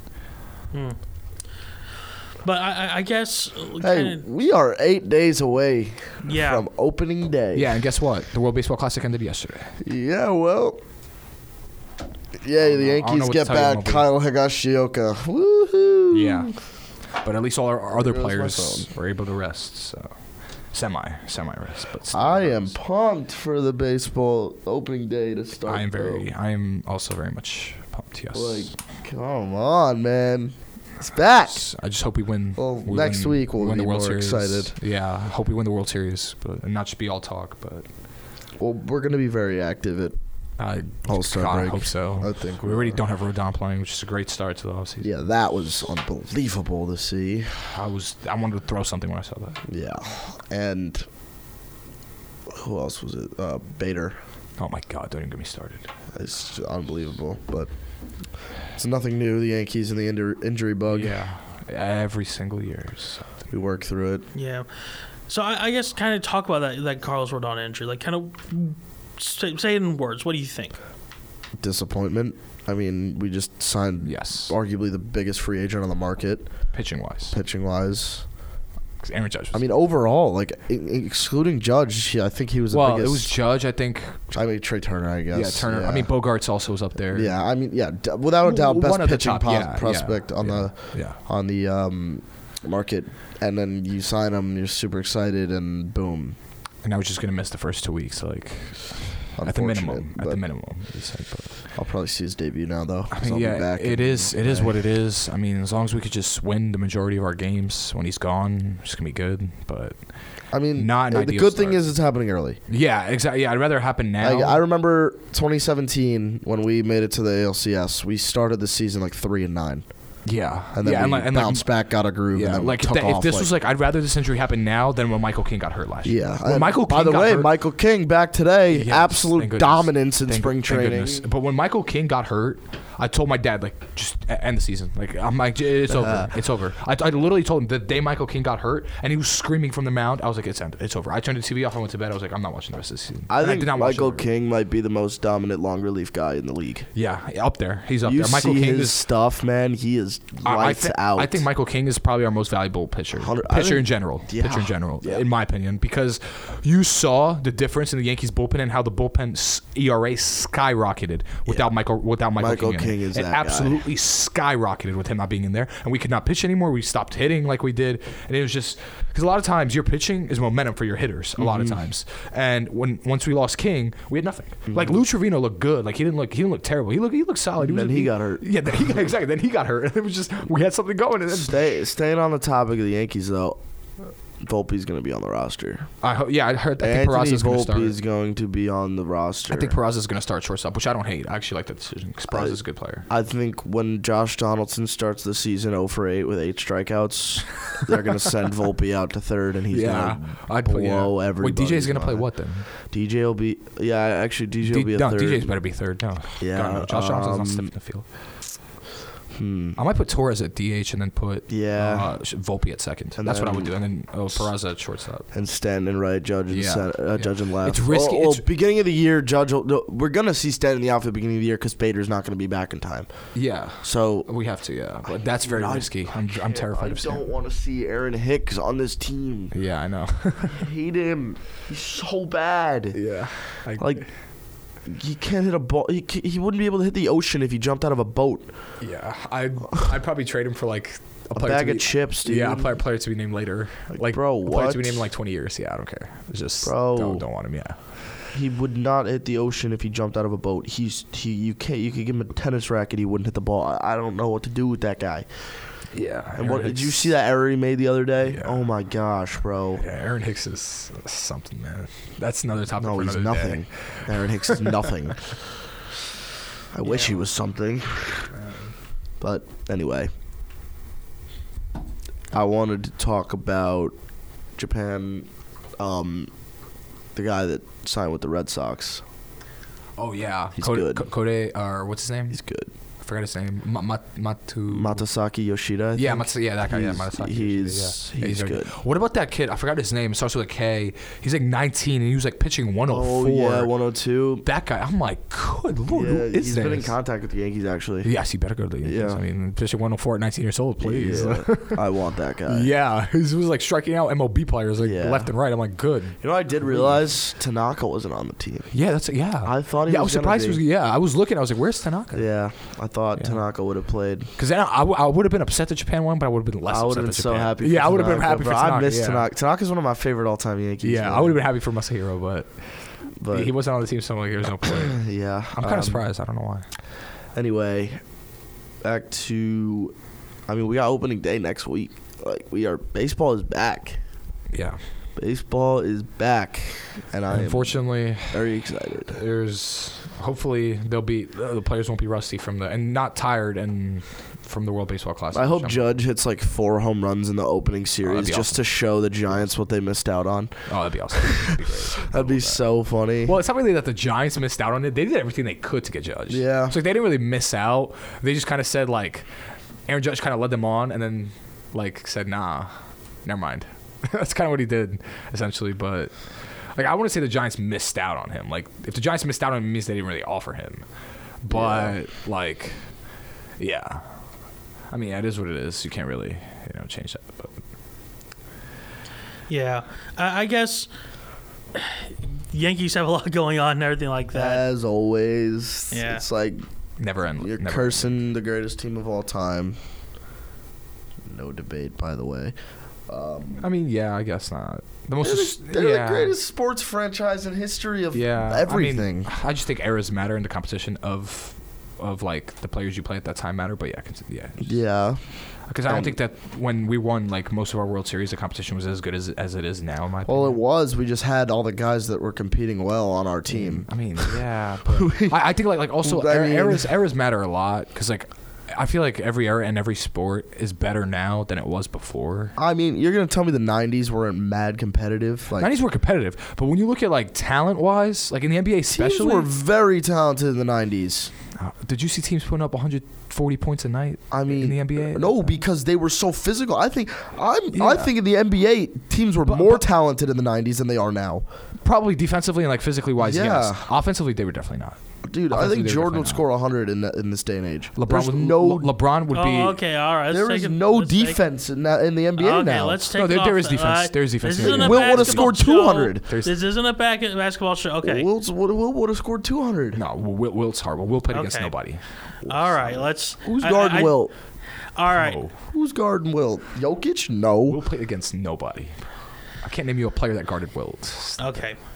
[SPEAKER 2] But I guess.
[SPEAKER 4] Hey,
[SPEAKER 2] kinda,
[SPEAKER 4] we are 8 days away
[SPEAKER 2] yeah.
[SPEAKER 4] from opening day.
[SPEAKER 3] yeah. And guess what? The World Baseball Classic ended yesterday.
[SPEAKER 4] Yeah, well. Yeah, the
[SPEAKER 3] I don't know
[SPEAKER 4] Yankees
[SPEAKER 3] what to
[SPEAKER 4] get
[SPEAKER 3] tell you,
[SPEAKER 4] back
[SPEAKER 3] Mobley.
[SPEAKER 4] Kyle Higashioka. Woohoo!
[SPEAKER 3] Yeah. But at least all our other
[SPEAKER 4] There goes my
[SPEAKER 3] players
[SPEAKER 4] phone.
[SPEAKER 3] were able to rest. So semi rest. But still
[SPEAKER 4] I am
[SPEAKER 3] rest.
[SPEAKER 4] pumped for the baseball opening day to start.
[SPEAKER 3] I
[SPEAKER 4] though.
[SPEAKER 3] am also very much pumped. Yes.
[SPEAKER 4] Like, come on, man. It's back.
[SPEAKER 3] I just hope we win.
[SPEAKER 4] Well, next week we'll
[SPEAKER 3] win
[SPEAKER 4] be
[SPEAKER 3] the World
[SPEAKER 4] more
[SPEAKER 3] Series.
[SPEAKER 4] excited.
[SPEAKER 3] Yeah, I hope we win the World Series, but and not just be all talk. But
[SPEAKER 4] Well, we're going to be very active at All-Star
[SPEAKER 3] God, I
[SPEAKER 4] break.
[SPEAKER 3] hope so.
[SPEAKER 4] I think
[SPEAKER 3] we already don't have Rodon playing, which is a great start to the offseason.
[SPEAKER 4] Yeah, that was unbelievable to see.
[SPEAKER 3] I wanted to throw something when I saw that.
[SPEAKER 4] Yeah. And who else was it? Bader.
[SPEAKER 3] Oh my God! Don't even get me started.
[SPEAKER 4] It's just unbelievable. But it's nothing new. The Yankees and the injury bug.
[SPEAKER 3] Yeah, every single year.
[SPEAKER 4] We work through it.
[SPEAKER 2] Yeah. So I guess kind of talk about that Carlos Rodon injury. Like kind of say it in words. What do you think?
[SPEAKER 4] Disappointment. I mean, we just signed
[SPEAKER 3] Yes.
[SPEAKER 4] arguably the biggest free agent on the market,
[SPEAKER 3] Pitching wise,
[SPEAKER 4] pitching-wise.
[SPEAKER 3] Aaron Judge.
[SPEAKER 4] I mean, overall, like excluding Judge, I think he was the
[SPEAKER 3] well,
[SPEAKER 4] biggest.
[SPEAKER 3] it was Judge. I think.
[SPEAKER 4] I mean, Trey Turner, I guess.
[SPEAKER 3] Yeah, Turner. I mean, Bogarts also was up there.
[SPEAKER 4] Yeah, I mean, yeah, without a doubt, best
[SPEAKER 3] One of the
[SPEAKER 4] pitching
[SPEAKER 3] top, yeah,
[SPEAKER 4] prospect on
[SPEAKER 3] yeah.
[SPEAKER 4] the market. And then you sign him, you're super excited, and boom.
[SPEAKER 3] And I was just gonna miss the first 2 weeks, like at the minimum.
[SPEAKER 4] Unfortunate, but
[SPEAKER 3] But
[SPEAKER 4] I'll probably see his debut now, though.
[SPEAKER 3] I
[SPEAKER 4] 'cause
[SPEAKER 3] mean,
[SPEAKER 4] I'll be
[SPEAKER 3] yeah,
[SPEAKER 4] back
[SPEAKER 3] it
[SPEAKER 4] in
[SPEAKER 3] is. It is
[SPEAKER 4] May.
[SPEAKER 3] what it is. I mean, as long as we could just win the majority of our games when he's gone, it's gonna be good. But
[SPEAKER 4] I mean,
[SPEAKER 3] not an
[SPEAKER 4] the
[SPEAKER 3] ideal
[SPEAKER 4] good thing
[SPEAKER 3] start.
[SPEAKER 4] is it's happening early.
[SPEAKER 3] yeah, exactly. Yeah, I'd rather it happen now.
[SPEAKER 4] I remember 2017 when we made it to the ALCS. We started the season like 3-9,
[SPEAKER 3] yeah,
[SPEAKER 4] and then
[SPEAKER 3] yeah,
[SPEAKER 4] we bounced back, got a groove, and
[SPEAKER 3] Yeah,
[SPEAKER 4] then
[SPEAKER 3] like
[SPEAKER 4] took
[SPEAKER 3] if
[SPEAKER 4] off.
[SPEAKER 3] this was like, I'd rather this injury happen now than when Michael King got hurt last year.
[SPEAKER 4] yeah.
[SPEAKER 3] When
[SPEAKER 4] And
[SPEAKER 3] Michael King
[SPEAKER 4] by the
[SPEAKER 3] got
[SPEAKER 4] way,
[SPEAKER 3] hurt,
[SPEAKER 4] Michael King back today,
[SPEAKER 3] Yes,
[SPEAKER 4] absolute
[SPEAKER 3] thank goodness.
[SPEAKER 4] dominance in spring
[SPEAKER 3] Thank
[SPEAKER 4] training.
[SPEAKER 3] goodness. But when Michael King got hurt, I told my dad, like, just end the season. Like, I'm like, it's over. It's over. I literally told him the day Michael King got hurt, and he was screaming from the mound. I was like, it's ended. It's over. I turned the TV off. I went to bed. I was like, I'm not watching the rest of the season.
[SPEAKER 4] I
[SPEAKER 3] And
[SPEAKER 4] think
[SPEAKER 3] did not watch
[SPEAKER 4] Michael
[SPEAKER 3] it.
[SPEAKER 4] King might be the most dominant long relief guy in the league.
[SPEAKER 3] Yeah, up there. He's up
[SPEAKER 4] You
[SPEAKER 3] there. Michael
[SPEAKER 4] see
[SPEAKER 3] King
[SPEAKER 4] his
[SPEAKER 3] is.
[SPEAKER 4] stuff, man. He is lights out.
[SPEAKER 3] I think Michael King is probably our most valuable pitcher.
[SPEAKER 4] 100 I
[SPEAKER 3] Pitcher
[SPEAKER 4] think-
[SPEAKER 3] in general.
[SPEAKER 4] yeah.
[SPEAKER 3] Pitcher in general,
[SPEAKER 4] Yeah.
[SPEAKER 3] in my opinion, because you saw the difference in the Yankees bullpen and how the bullpen ERA skyrocketed without Michael
[SPEAKER 4] Michael
[SPEAKER 3] King.
[SPEAKER 4] King is
[SPEAKER 3] it
[SPEAKER 4] that guy.
[SPEAKER 3] absolutely skyrocketed with him not being in there, and we could not pitch anymore. We stopped hitting like we did, and it was just because a lot of times your pitching is momentum for your hitters. A lot of times, and once we lost King, we had nothing. Like Lou Trevino looked good. Like he didn't look terrible. He looked solid.
[SPEAKER 4] Then he got hurt.
[SPEAKER 3] Yeah, exactly. Then he got hurt, and it was just we had something going. And then,
[SPEAKER 4] Staying on the topic of the Yankees, though, Volpe's going to be on the roster.
[SPEAKER 3] I heard. I think
[SPEAKER 4] Anthony
[SPEAKER 3] Peraza is going to start.
[SPEAKER 4] Volpe is going to be on the roster.
[SPEAKER 3] I think Peraza is going to start shortstop, which I don't hate. I actually like that decision because Peraza is a good player.
[SPEAKER 4] I think when Josh Donaldson starts the season 0 for 8 with 8 strikeouts, they're going to send Volpe out to third, and he's going to blow everybody.
[SPEAKER 3] Wait, DJ's going to play what then?
[SPEAKER 4] DJ will be actually DJ will be a third.
[SPEAKER 3] DJ's better be third. No,
[SPEAKER 4] yeah.
[SPEAKER 3] Josh Johnson's not stiff in the field. I might put Torres at DH and then put Volpe at second. And that's what I would do. And then Peraza at shortstop.
[SPEAKER 4] And Stanton right, Judge and left.
[SPEAKER 3] It's risky.
[SPEAKER 4] Beginning of the year, Judge. We're gonna see Stanton in the outfield beginning of the year because Bader's not gonna be back in time.
[SPEAKER 3] Yeah.
[SPEAKER 4] So
[SPEAKER 3] we have to. Yeah, but that's very risky. I'm terrified of Stanton.
[SPEAKER 4] I don't want to see Aaron Hicks on this team.
[SPEAKER 3] Yeah, I know.
[SPEAKER 4] I hate him. He's so bad.
[SPEAKER 3] Yeah.
[SPEAKER 4] He can't hit a ball. He wouldn't be able to hit the ocean if he jumped out of a boat.
[SPEAKER 3] Yeah, I'd probably trade him for like
[SPEAKER 4] a bag of chips, dude.
[SPEAKER 3] Yeah, a player to be named later.
[SPEAKER 4] Bro,
[SPEAKER 3] a player to be named in like 20 years. Yeah, I don't care. It's just don't want him. Yeah.
[SPEAKER 4] He would not hit the ocean if he jumped out of a boat. You could give him a tennis racket, he wouldn't hit the ball. I don't know what to do with that guy.
[SPEAKER 3] Yeah.
[SPEAKER 4] And did you see that error he made the other day?
[SPEAKER 3] Yeah.
[SPEAKER 4] Oh my gosh, bro.
[SPEAKER 3] Yeah, Aaron Hicks is something, man. That's another topic.
[SPEAKER 4] No,
[SPEAKER 3] for
[SPEAKER 4] he's
[SPEAKER 3] another
[SPEAKER 4] nothing.
[SPEAKER 3] Day.
[SPEAKER 4] Aaron Hicks is nothing. I wish he was something. But anyway, I wanted to talk about Japan. The guy that signed with the Red Sox.
[SPEAKER 3] Oh yeah,
[SPEAKER 4] he's good.
[SPEAKER 3] Kode, or what's his name?
[SPEAKER 4] He's good.
[SPEAKER 3] I forgot his name.
[SPEAKER 4] Matasaki Yoshida.
[SPEAKER 3] Yeah, that guy. Matasaki
[SPEAKER 4] he's good.
[SPEAKER 3] What about that kid? I forgot his name. It starts with a K. He's like 19 and he was like pitching 104.
[SPEAKER 4] Oh yeah, 102.
[SPEAKER 3] That guy. I'm like, good lord, who is this?
[SPEAKER 4] He's been in contact with the Yankees actually.
[SPEAKER 3] Yes, he better go to the Yankees.
[SPEAKER 4] Yeah.
[SPEAKER 3] I mean, pitching 104 at 19 years old, please.
[SPEAKER 4] Yeah. I want that guy.
[SPEAKER 3] Yeah, he was like striking out MLB players left and right. I'm like, good.
[SPEAKER 4] You know, I did realize Tanaka wasn't on the team.
[SPEAKER 3] Yeah, I
[SPEAKER 4] thought he was.
[SPEAKER 3] I was surprised. I was looking. I was like, where's Tanaka?
[SPEAKER 4] Yeah, I thought Tanaka would have played.
[SPEAKER 3] Because then I would have been upset that Japan won, but I would have been less upset that Japan.
[SPEAKER 4] I would have been so happy.
[SPEAKER 3] Yeah, I would have been happy for Tanaka.
[SPEAKER 4] I miss Tanaka. Tanaka's one of my favorite all-time Yankees.
[SPEAKER 3] Yeah, I would have been happy for Masahiro, but he wasn't on the team, so like, there was no point.
[SPEAKER 4] Yeah.
[SPEAKER 3] I'm kind of surprised. I don't know why.
[SPEAKER 4] Anyway, back to... I mean, we got opening day next week. Baseball is back.
[SPEAKER 3] Yeah.
[SPEAKER 4] Baseball is back, and
[SPEAKER 3] unfortunately
[SPEAKER 4] very excited.
[SPEAKER 3] Hopefully the players won't be rusty and not tired and from the World Baseball Classic.
[SPEAKER 4] I hope Judge hits like 4 home runs in the opening series just to show the Giants what they missed out on.
[SPEAKER 3] Oh, that'd be awesome. That'd be great.
[SPEAKER 4] That'd be so funny.
[SPEAKER 3] Well, it's not really that the Giants missed out on it. They did everything they could to get Judge.
[SPEAKER 4] Yeah.
[SPEAKER 3] So they didn't really miss out. They just kind of said Aaron Judge kind of led them on and then said, nah, never mind. That's kind of what he did, essentially. But I want to say the Giants missed out on him. If the Giants missed out on him, it means they didn't really offer him. But yeah. I mean, it is what it is. You can't really, change that. But
[SPEAKER 2] yeah, I guess Yankees have a lot going on and everything like that.
[SPEAKER 4] As always, it's like you're cursing the greatest team of all time. No debate, by the way.
[SPEAKER 3] I mean, yeah, I guess not.
[SPEAKER 4] They're the greatest sports franchise in history of everything.
[SPEAKER 3] I just think eras matter in the competition of the players you play at that time matter. But
[SPEAKER 4] yeah.
[SPEAKER 3] Because I don't think that when we won most of our World Series, the competition was as good as it is now. In my opinion.
[SPEAKER 4] Well, it was. We just had all the guys that were competing well on our team.
[SPEAKER 3] I mean, yeah. But I think also eras matter a lot because I feel like every era and every sport is better now than it was before.
[SPEAKER 4] I mean, you're going to tell me the 90s weren't mad competitive?
[SPEAKER 3] 90s were competitive, but when you look at talent-wise, in the NBA especially...
[SPEAKER 4] Teams were very talented in the 90s.
[SPEAKER 3] Did you see teams putting up 140 points a night in the NBA?
[SPEAKER 4] No, because they were so physical. I think in the NBA, teams were more talented in the 90s than they are now.
[SPEAKER 3] Probably defensively and physically-wise, yes. Offensively, they were definitely not.
[SPEAKER 4] Dude, I think Jordan would score 100 in this day and age.
[SPEAKER 3] LeBron would be.
[SPEAKER 2] Oh, okay, all right.
[SPEAKER 4] There is no defense in the NBA now.
[SPEAKER 2] Let's take
[SPEAKER 3] there is defense. There is defense.
[SPEAKER 4] Wilt would have scored 200.
[SPEAKER 2] This isn't a basketball show. Okay.
[SPEAKER 4] Wilt would have scored 200.
[SPEAKER 3] No, Wilt's horrible. Wilt played against nobody.
[SPEAKER 2] All right, let's.
[SPEAKER 4] Who's guarding Wilt?
[SPEAKER 2] All right.
[SPEAKER 3] No.
[SPEAKER 4] Who's guarding Wilt? Jokic? No.
[SPEAKER 3] Wilt played against nobody. I can't name you a player that guarded Wilt.
[SPEAKER 2] Okay.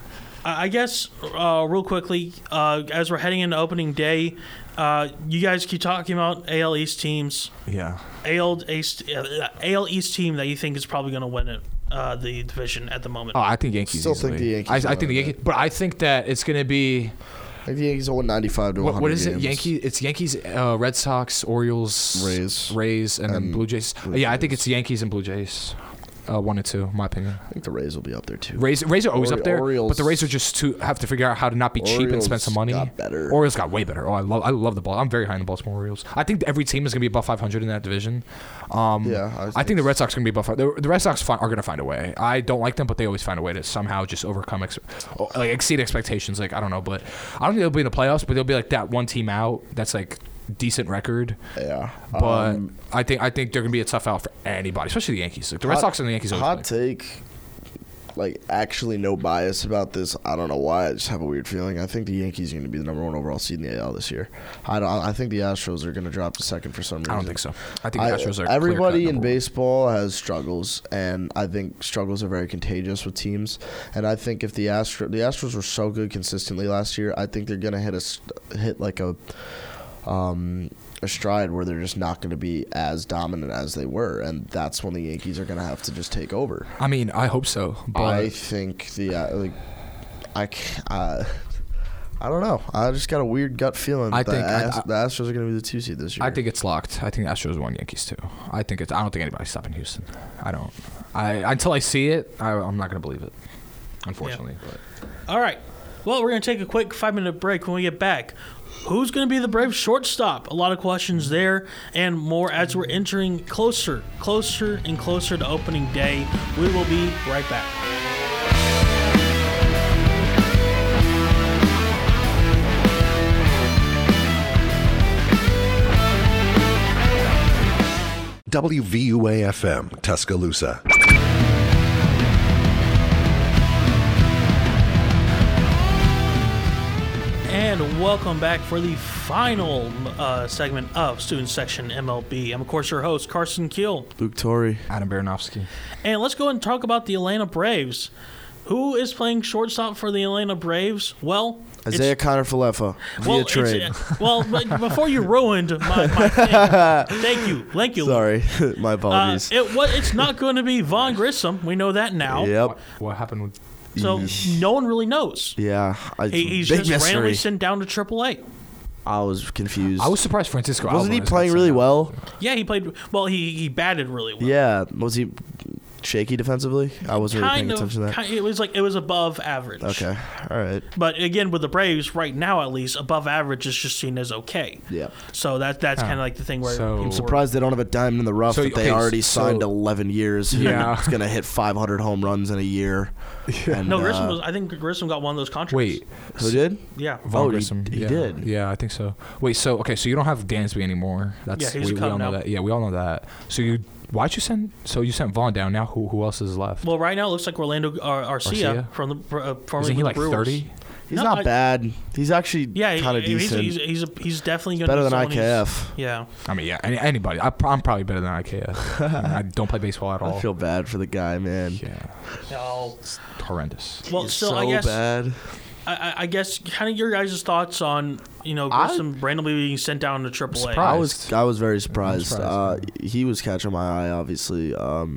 [SPEAKER 2] I guess real quickly, as we're heading into opening day, you guys keep talking about AL East teams.
[SPEAKER 3] Yeah.
[SPEAKER 2] AL East team that you think is probably going to win it, the division at the moment.
[SPEAKER 3] Oh, I think Yankees.
[SPEAKER 4] Still
[SPEAKER 3] easily.
[SPEAKER 4] think the Yankees.
[SPEAKER 3] I think the Yankees, but I think that it's going to be.
[SPEAKER 4] I think the Yankees will win 95 to 100
[SPEAKER 3] What is it?
[SPEAKER 4] games.
[SPEAKER 3] It's Yankees, Red Sox, Orioles,
[SPEAKER 4] Rays,
[SPEAKER 3] and then Blue Jays. I think it's Yankees and Blue Jays. 1 and 2, in my opinion.
[SPEAKER 4] I think the Rays will be up there too.
[SPEAKER 3] Rays are always up there,
[SPEAKER 4] Orioles,
[SPEAKER 3] but the Rays are just have to figure out how to not be cheap and spend some money.
[SPEAKER 4] Got better.
[SPEAKER 3] Orioles got way better. Oh, I love the ball. I'm very high on the Baltimore Orioles. I think every team is going to be above 500 in that division. I think the Red Sox are going to be above. The Red Sox are going to find a way. I don't like them, but they always find a way to somehow just overcome, exceed expectations. Like I don't know, but I don't think they'll be in the playoffs, but they'll be like that one team out that's like decent record.
[SPEAKER 4] Yeah,
[SPEAKER 3] but I think they're gonna be a tough out for anybody, especially the Yankees. Like, the Red Sox and the Yankees.
[SPEAKER 4] Hot take. Like, actually, no bias about this. I don't know why. I just have a weird feeling. I think the Yankees are going to be the number 1 overall seed in the AL this year. I think the Astros are going to drop to second for some reason.
[SPEAKER 3] I don't think so. I think the Astros are.
[SPEAKER 4] Everybody in baseball has struggles, and I think struggles are very contagious with teams. And I think if the Astros were so good consistently last year, I think they're going to hit like a stride where they're just not going to be as dominant as they were, and that's when the Yankees are going to have to just take over.
[SPEAKER 3] I mean, I hope so. But
[SPEAKER 4] I think I don't know. I just got a weird gut feeling. The Astros are going to be the 2 seed this year.
[SPEAKER 3] I think it's locked. I think the Astros won, Yankees 2. I don't think anybody's stopping Houston. I don't. Until I see it, I'm not going to believe it. Unfortunately.
[SPEAKER 2] Yeah. All right. Well, we're going to take a quick 5-minute break. When we get back, who's going to be the Braves shortstop? A lot of questions there and more as we're entering closer and closer to opening day. We will be right back.
[SPEAKER 1] WVUA-FM, Tuscaloosa.
[SPEAKER 2] And welcome back for the final segment of Student Section MLB. I'm, of course, your host, Carson Keel.
[SPEAKER 4] Luke Torrey.
[SPEAKER 3] Adam Baranovsky.
[SPEAKER 2] And let's go ahead and talk about the Atlanta Braves. Who is playing shortstop for the Atlanta Braves? Well,
[SPEAKER 4] Isaiah Kiner-Falefa via trade.
[SPEAKER 2] Before you ruined my thing, thank you.
[SPEAKER 4] Sorry, my apologies.
[SPEAKER 2] It's not going to be Vaughn Grissom. We know that now.
[SPEAKER 4] Yep.
[SPEAKER 3] What happened with?
[SPEAKER 2] So no one really knows.
[SPEAKER 4] Yeah,
[SPEAKER 2] he's just randomly sent down to AAA.
[SPEAKER 4] I was confused.
[SPEAKER 3] I was surprised Francisco
[SPEAKER 4] Wasn't
[SPEAKER 3] Alvarez
[SPEAKER 4] he playing really well?
[SPEAKER 2] Yeah, he played well. He batted really well.
[SPEAKER 4] Yeah, was he shaky defensively? I wasn't really paying attention to that.
[SPEAKER 2] It was above average.
[SPEAKER 4] Okay, all right.
[SPEAKER 2] But again, with the Braves right now, at least above average is just seen as okay.
[SPEAKER 4] Yeah.
[SPEAKER 2] So that's kind of like the thing where
[SPEAKER 4] I'm surprised they don't have a diamond in the rough that they already signed 11 years.
[SPEAKER 3] Yeah,
[SPEAKER 4] it's gonna hit 500 home runs in a year.
[SPEAKER 3] Yeah.
[SPEAKER 2] And, I think Grissom got one of those contracts.
[SPEAKER 3] Wait,
[SPEAKER 4] who did?
[SPEAKER 2] Yeah,
[SPEAKER 3] Vaughn Grissom.
[SPEAKER 4] He did.
[SPEAKER 3] Yeah, I think so. Wait, so you don't have Dansby anymore.
[SPEAKER 2] He's
[SPEAKER 3] we all know that. Yeah, we all know that. So why'd you send? So you sent Vaughn down. Now who else is left?
[SPEAKER 2] Well, right now it looks like Orlando Arcia from the formerly
[SPEAKER 3] Isn't he like
[SPEAKER 2] Brewers.
[SPEAKER 3] 30?
[SPEAKER 4] He's not bad. He's actually kind of decent.
[SPEAKER 2] He's definitely going
[SPEAKER 4] better than IKF.
[SPEAKER 2] Yeah.
[SPEAKER 3] I mean, yeah, anybody. I'm probably better than IKF. I don't play baseball at all.
[SPEAKER 4] I feel bad for the guy, man.
[SPEAKER 3] Yeah.
[SPEAKER 2] No.
[SPEAKER 3] It's horrendous.
[SPEAKER 2] Well,
[SPEAKER 4] He's
[SPEAKER 2] still,
[SPEAKER 4] so
[SPEAKER 2] I guess.
[SPEAKER 4] Bad.
[SPEAKER 2] I guess kind of your guys' thoughts on Grissom randomly being sent down to AAA.
[SPEAKER 4] I was very surprised. He was catching my eye, obviously.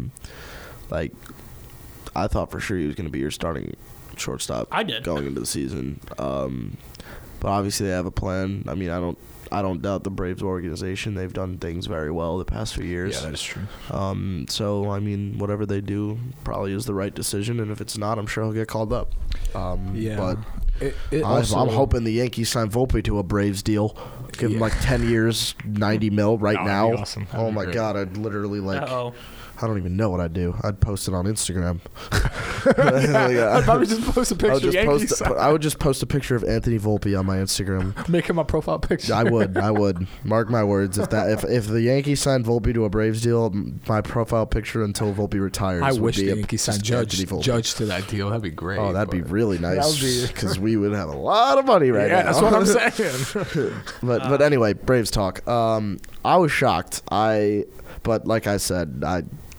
[SPEAKER 4] I thought for sure he was going to be your starting shortstop.
[SPEAKER 2] I did
[SPEAKER 4] going into the season. But obviously they have a plan. I mean, I don't doubt the Braves organization. They've done things very well the past few years.
[SPEAKER 3] Yeah, that is true.
[SPEAKER 4] So I mean, whatever they do probably is the right decision, and if it's not, I'm sure he'll get called up.
[SPEAKER 3] Yeah.
[SPEAKER 4] But I'm hoping the Yankees sign Volpe to a Braves deal. Give him like 10 years, $90 million right now.
[SPEAKER 3] That'd be awesome.
[SPEAKER 4] Oh my God, I'd literally
[SPEAKER 3] I
[SPEAKER 4] don't even know what I'd do. I'd post it on Instagram.
[SPEAKER 3] I'd probably just post a picture of Yankees.
[SPEAKER 4] I would just post a picture of Anthony Volpe on my Instagram.
[SPEAKER 3] Make him my profile picture.
[SPEAKER 4] I would. Mark my words. If the Yankees signed Volpe to a Braves deal, my profile picture until Volpe retires.
[SPEAKER 3] I wish the Yankees signed Judge to that deal. That'd be great.
[SPEAKER 4] Oh, that'd be really nice. Because we would have a lot of money right now.
[SPEAKER 3] Yeah, that's what I'm saying.
[SPEAKER 4] But anyway, Braves talk. I was shocked. But like I said,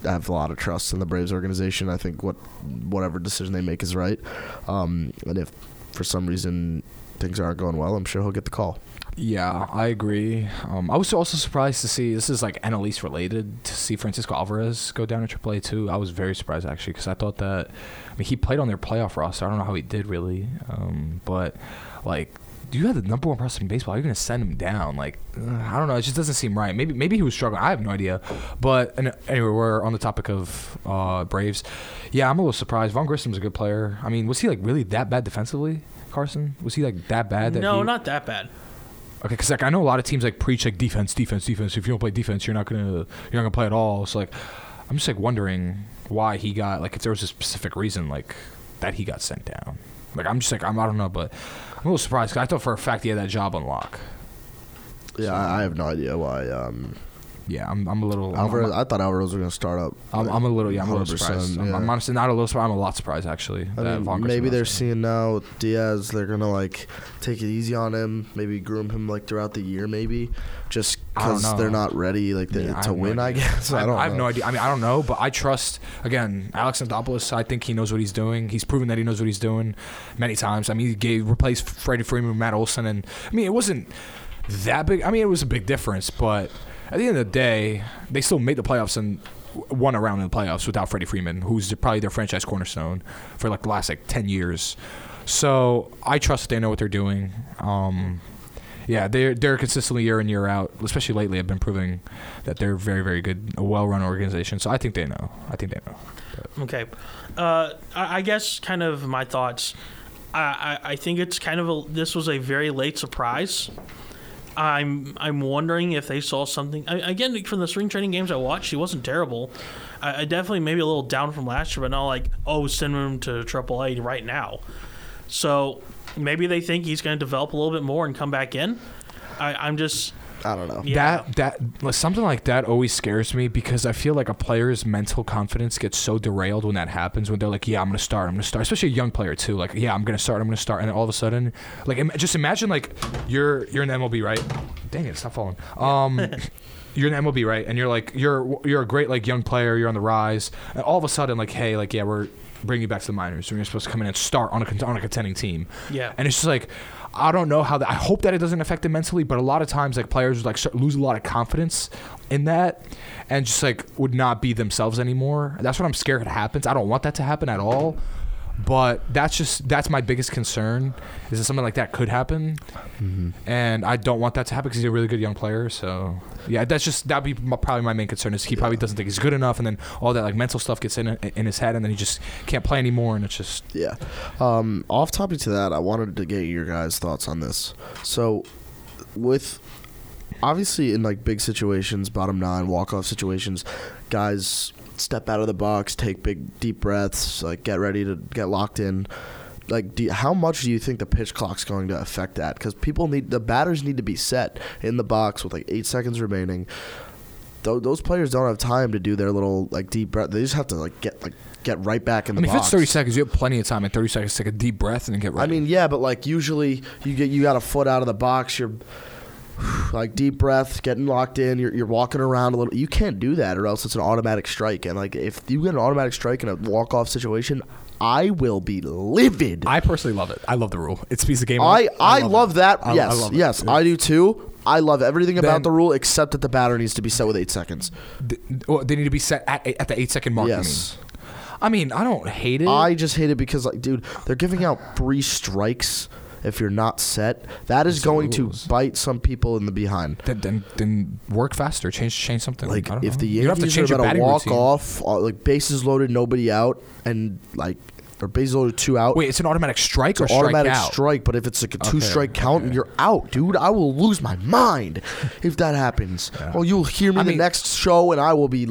[SPEAKER 4] have a lot of trust in the Braves organization. I think whatever decision they make is right. And if for some reason things aren't going well, I'm sure he'll get the call.
[SPEAKER 3] Yeah, I agree. I was also surprised to see, this is like NL East related, to see Francisco Alvarez go down to AAA too. I was very surprised actually, because I thought that, he played on their playoff roster. I don't know how he did really, but like, you have the number one prospect in baseball. You're gonna send him down? Like, I don't know. It just doesn't seem right. Maybe he was struggling. I have no idea. But anyway, we're on the topic of Braves. Yeah, I'm a little surprised. Vaughn Grissom's a good player. Was he like really that bad defensively, Carson? Was he like that bad?
[SPEAKER 2] No, not that bad.
[SPEAKER 3] Okay, because like I know a lot of teams like preach like defense. If you don't play defense, you're not gonna play at all. So like, I'm just like wondering why he got, like, if there was a specific reason like that he got sent down. Like, I'm just like I don't know, but I'm a little surprised because I thought for a fact he had that job on lock.
[SPEAKER 4] Yeah, I have no idea why.
[SPEAKER 3] Yeah, I'm a little.
[SPEAKER 4] Alvarez, I thought Alvarez was going to start up.
[SPEAKER 3] I'm a little surprised.
[SPEAKER 4] Yeah.
[SPEAKER 3] I'm honestly not a little surprised. I'm a lot surprised actually.
[SPEAKER 4] Maybe they're seeing now Diaz. They're gonna like take it easy on him. Maybe groom him like throughout the year. Maybe just because they're not ready to win. I guess I have
[SPEAKER 3] no idea. I don't know, but I trust again Alex Anthopoulos. I think he knows what he's doing. He's proven that he knows what he's doing many times. He replaced Freddie Freeman with Matt Olson, and it wasn't that big. It was a big difference, but at the end of the day, they still made the playoffs and won a round in the playoffs without Freddie Freeman, who's probably their franchise cornerstone for like the last 10 years. So I trust they know what they're doing. Yeah, they're consistently year in, year out, especially lately, have been proving that they're very, very good, a well-run organization. So I think they know. But.
[SPEAKER 2] Okay. I guess kind of my thoughts. I think it's kind of this was a very late surprise. I'm wondering if they saw something. Again, from the spring training games I watched, he wasn't terrible. I definitely maybe a little down from last year, but not like, send him to AAA right now. So maybe they think he's going to develop a little bit more and come back in.
[SPEAKER 4] I don't know.
[SPEAKER 3] Yeah. That something like that always scares me because I feel like a player's mental confidence gets so derailed when that happens. When they're like, "Yeah, I'm gonna start," especially a young player too. Like, "Yeah, I'm gonna start," and then all of a sudden, like, just imagine like you're in the MLB, right? Dang it, stop falling. You're in the MLB, right? And you're like you're a great like young player. You're on the rise, and all of a sudden, like, hey, like, yeah, we're bringing you back to the minors. You're supposed to come in and start on a contending team.
[SPEAKER 2] Yeah,
[SPEAKER 3] and it's just like. I don't know how I hope that it doesn't affect them mentally, but a lot of times like players like lose a lot of confidence in that and just like would not be themselves anymore. That's what I'm scared happens. I don't want that to happen at all. But that's my biggest concern is that something like that could happen, and I don't want that to happen because he's a really good young player. So yeah, that'd be probably my main concern is he probably doesn't think he's good enough, and then all that like mental stuff gets in his head, and then he just can't play anymore, and it's just
[SPEAKER 4] Off topic to that, I wanted to get your guys' thoughts on this. So with obviously in like big situations, bottom nine, walk-off situations, guys step out of the box, take big deep breaths, like get ready to get locked in. Like, how much do you think the pitch clock's going to affect that? Because the batters need to be set in the box with like 8 seconds remaining. Those players don't have time to do their little like deep breath. They just have to like get right back in the box.
[SPEAKER 3] If it's 30 seconds, you have plenty of time in 30 seconds to take a deep breath and then get ready.
[SPEAKER 4] Yeah, but like usually you got a foot out of the box, you're like deep breath, getting locked in, you're walking around a little. You can't do that or else it's an automatic strike. And like if you get an automatic strike in a walk-off situation, I will be livid.
[SPEAKER 3] I personally love it. I love the rule. It's a piece of game.
[SPEAKER 4] I love that. Yes, I do too. I love everything about the rule except that the batter needs to be set with 8 seconds.
[SPEAKER 3] They need to be set at the 8 second mark.
[SPEAKER 4] Yes.
[SPEAKER 3] I don't hate it.
[SPEAKER 4] I just hate it because like, dude, they're giving out 3 strikes if you're not set. That is going to bite some people in the behind.
[SPEAKER 3] Then work faster. Change something.
[SPEAKER 4] Like if the Yankees are about to walk off, like bases loaded, nobody out, and like or bases loaded, 2 out.
[SPEAKER 3] Wait, it's an automatic strike or
[SPEAKER 4] it's an automatic
[SPEAKER 3] strike out?
[SPEAKER 4] Strike, but if it's like a 2-strike count and you're out, dude, I will lose my mind if that happens. Yeah. Well, you'll hear me the next show and I will be.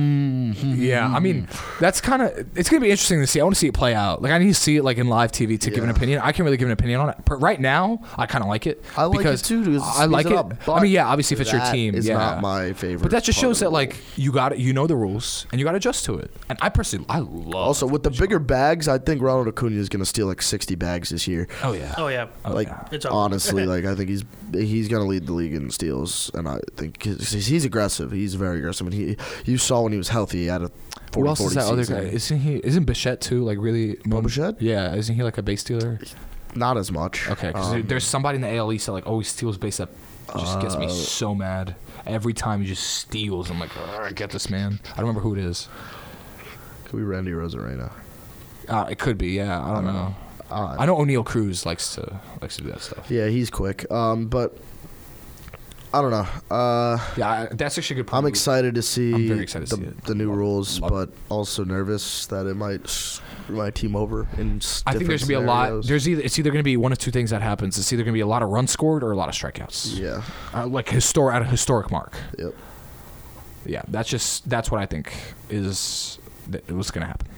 [SPEAKER 3] Yeah, that's kind of. It's gonna be interesting to see. I want to see it play out. Like I need to see it like in live TV to give an opinion. I can't really give an opinion on it. But right now, I kind of like it.
[SPEAKER 4] I like it too.
[SPEAKER 3] I like it. Obviously, if it's your team,
[SPEAKER 4] it's not my favorite.
[SPEAKER 3] But that just shows that like you know the rules and you got to adjust to it. And I personally, I love.
[SPEAKER 4] Also, with the bigger bags bags. I think Ronald Acuna is going to steal like 60 bags this year.
[SPEAKER 3] Oh yeah.
[SPEAKER 2] Oh yeah.
[SPEAKER 4] Like
[SPEAKER 2] It's over.
[SPEAKER 4] honestly, like I think he's going to lead the league in steals, and I think he's aggressive. He's very aggressive, and you saw when he was healthy, he had a 40,
[SPEAKER 3] Who else is that other
[SPEAKER 4] season.
[SPEAKER 3] guy? Isn't Bichette too like really?
[SPEAKER 4] Bichette?
[SPEAKER 3] Yeah, isn't he like a base stealer?
[SPEAKER 4] Not as much.
[SPEAKER 3] Okay, because there's somebody in the AL East that like always steals base that just gets me so mad. Every time he just steals, I'm like, I get this man. I don't remember who it is.
[SPEAKER 4] Could be Randy Rosarena.
[SPEAKER 3] It could be, yeah. I don't know. I know O'Neal Cruz likes to do that stuff.
[SPEAKER 4] Yeah, he's quick. But I don't know.
[SPEAKER 3] Yeah, that's actually a good point.
[SPEAKER 4] I'm excited to see
[SPEAKER 3] I'm very excited to see it.
[SPEAKER 4] the new rules,
[SPEAKER 3] Love
[SPEAKER 4] but also nervous that it might screw my team over in
[SPEAKER 3] I think there's gonna be a lot.
[SPEAKER 4] scenarios.
[SPEAKER 3] It's either gonna be one of two things that happens. It's either gonna be a lot of runs scored or a lot of strikeouts.
[SPEAKER 4] Yeah.
[SPEAKER 3] Like at a historic mark.
[SPEAKER 4] Yep.
[SPEAKER 3] Yeah, that's what I think is what's gonna happen.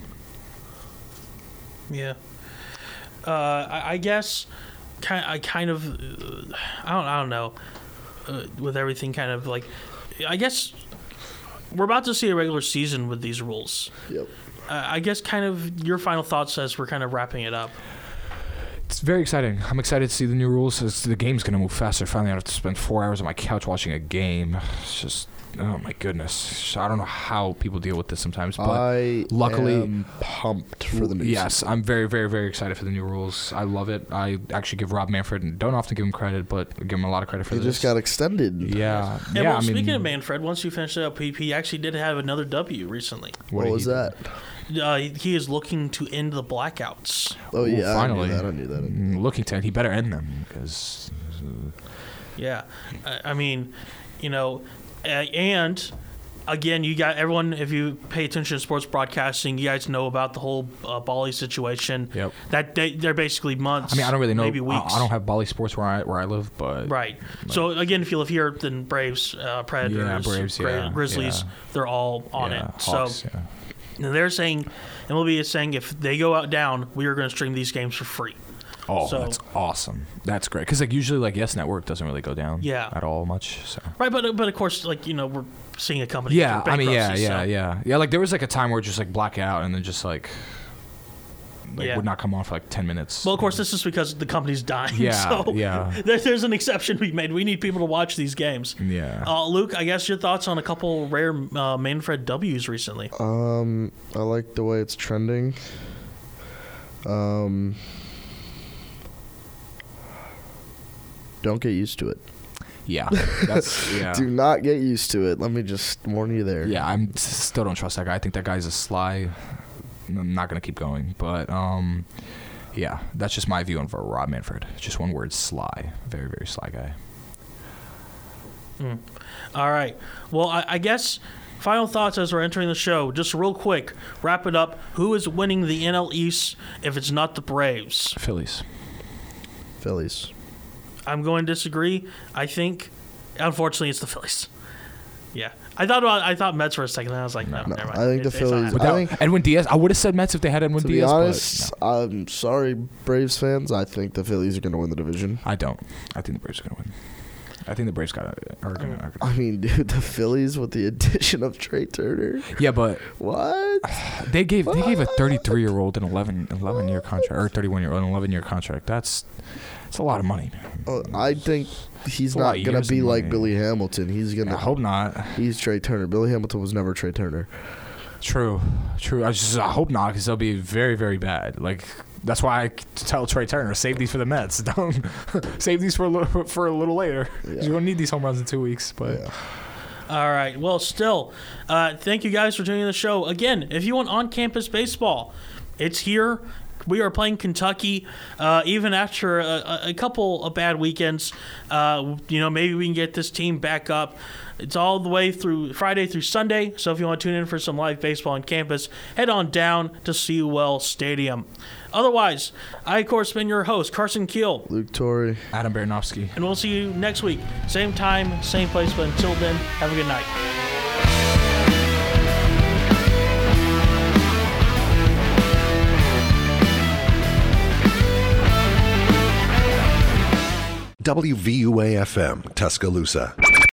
[SPEAKER 2] Yeah. I guess I don't know. With everything kind of like, I guess we're about to see a regular season with these rules.
[SPEAKER 4] Yep.
[SPEAKER 2] I guess kind of your final thoughts as we're kind of wrapping it up.
[SPEAKER 3] It's very exciting. I'm excited to see the new rules. The game's going to move faster. Finally, I don't have to spend 4 hours on my couch watching a game. It's just, oh my goodness. I don't know how people deal with this sometimes, but luckily,
[SPEAKER 4] am pumped for the new
[SPEAKER 3] yes,
[SPEAKER 4] season.
[SPEAKER 3] I'm very, very, very excited for the new rules. I love it. I actually give Rob Manfred, and don't often give him credit, but I give him a lot of credit for
[SPEAKER 4] It
[SPEAKER 3] this.
[SPEAKER 4] just got extended.
[SPEAKER 3] Yeah.
[SPEAKER 2] And
[SPEAKER 3] yeah.
[SPEAKER 2] well,
[SPEAKER 3] I mean,
[SPEAKER 2] speaking of Manfred, once you finish it up, he actually did have another W recently.
[SPEAKER 4] What
[SPEAKER 3] did
[SPEAKER 4] was
[SPEAKER 3] he do?
[SPEAKER 4] that?
[SPEAKER 2] He is looking to end the blackouts.
[SPEAKER 4] Oh,
[SPEAKER 3] Ooh,
[SPEAKER 4] yeah,
[SPEAKER 3] finally.
[SPEAKER 4] I knew that.
[SPEAKER 3] Looking to, he better end them because.
[SPEAKER 2] Yeah. I mean, and again, you got everyone, if you pay attention to sports broadcasting, you guys know about the whole Bali situation.
[SPEAKER 3] Yep.
[SPEAKER 2] That they're basically months.
[SPEAKER 3] I mean, I don't really know.
[SPEAKER 2] Maybe weeks.
[SPEAKER 3] I don't have Bali sports where I live, but
[SPEAKER 2] Right. So again, if you live here, then Braves, Predators,
[SPEAKER 3] Yeah, Braves, yeah,
[SPEAKER 2] Grizzlies,
[SPEAKER 3] yeah.
[SPEAKER 2] they're all on
[SPEAKER 3] yeah,
[SPEAKER 2] it.
[SPEAKER 3] Hawks,
[SPEAKER 2] So
[SPEAKER 3] yeah.
[SPEAKER 2] and they're saying, MLB is saying, if they go out down, we are going to stream these games for free.
[SPEAKER 3] Oh,
[SPEAKER 2] So-
[SPEAKER 3] that's awesome. That's great. Because usually Yes Network doesn't really go down
[SPEAKER 2] Yeah.
[SPEAKER 3] at all much. So.
[SPEAKER 2] Right, but of course, we're seeing a company.
[SPEAKER 3] Yeah,
[SPEAKER 2] through
[SPEAKER 3] I mean,
[SPEAKER 2] bankruptcy, so-
[SPEAKER 3] yeah. Like there was like a time where it just like black out and then just like
[SPEAKER 2] Yeah.
[SPEAKER 3] would not come on for like 10 minutes.
[SPEAKER 2] Well, of course, this is because the company's dying.
[SPEAKER 3] Yeah,
[SPEAKER 2] so
[SPEAKER 3] yeah.
[SPEAKER 2] There's an exception we made. We need people to watch these games.
[SPEAKER 3] Yeah.
[SPEAKER 2] Luke, I guess your thoughts on a couple rare Manfred W's recently.
[SPEAKER 4] I like the way it's trending. Don't get used to it.
[SPEAKER 3] Yeah. That's yeah.
[SPEAKER 4] Do not get used to it. Let me just warn you there.
[SPEAKER 3] Yeah, I'm still don't trust that guy. I think that guy's a sly. I'm not gonna keep going, but yeah, that's just my view on Rob Manfred. Just one word: sly. Very, very sly guy.
[SPEAKER 2] All right. Well, I guess final thoughts as we're entering the show. Just real quick, wrap it up. Who is winning the NL East if it's not the Braves?
[SPEAKER 3] Phillies.
[SPEAKER 4] Phillies.
[SPEAKER 2] I'm going to disagree. I think, unfortunately, it's the Phillies. Yeah. I thought Mets for a second, and I was like, no, never mind.
[SPEAKER 4] I think the
[SPEAKER 2] It's not
[SPEAKER 4] Phillies-
[SPEAKER 2] happening.
[SPEAKER 4] I
[SPEAKER 3] Without
[SPEAKER 4] think-
[SPEAKER 3] Edwin Diaz, I would have said Mets if they had Edwin
[SPEAKER 4] To
[SPEAKER 3] Diaz.
[SPEAKER 4] be honest,
[SPEAKER 3] but
[SPEAKER 4] I'm sorry, Braves fans. I think the Phillies are going to win the division.
[SPEAKER 3] no. I don't. I think the Braves are gonna win. I think the Braves are gonna.
[SPEAKER 4] I mean, dude, the Phillies with the addition of Trey Turner.
[SPEAKER 3] Yeah, but
[SPEAKER 4] What?
[SPEAKER 3] they gave a 33-year-old an 11-year contract or 31-year-old an 11-year contract. That's a lot of money.
[SPEAKER 4] I think he's
[SPEAKER 3] a lot
[SPEAKER 4] not
[SPEAKER 3] of
[SPEAKER 4] going
[SPEAKER 3] years
[SPEAKER 4] to be
[SPEAKER 3] and
[SPEAKER 4] like
[SPEAKER 3] money.
[SPEAKER 4] Billy Hamilton. He's going
[SPEAKER 3] I
[SPEAKER 4] to.
[SPEAKER 3] hope not.
[SPEAKER 4] He's Trey Turner. Billy Hamilton was never Trey Turner.
[SPEAKER 3] True. I hope not, because they'll be very, very bad. Like that's why I tell Trey Turner, save these for the Mets. Don't save these for a little later. 'Cause
[SPEAKER 4] Yeah.
[SPEAKER 3] You're gonna need these home runs in 2 weeks. But
[SPEAKER 4] Yeah.
[SPEAKER 2] All right. Well, still, thank you guys for tuning in the show. Again, if you want on-campus baseball, it's here. We are playing Kentucky, even after a couple of bad weekends. Maybe we can get this team back up. It's all the way through Friday through Sunday. So if you want to tune in for some live baseball on campus, head on down to Sewell Stadium. Otherwise, I, of course, been your host, Carson Keel.
[SPEAKER 4] Luke Torrey.
[SPEAKER 3] Adam Baranovsky.
[SPEAKER 2] And we'll see you next week. Same time, same place. But until then, have a good night.
[SPEAKER 1] WVUA-FM, Tuscaloosa.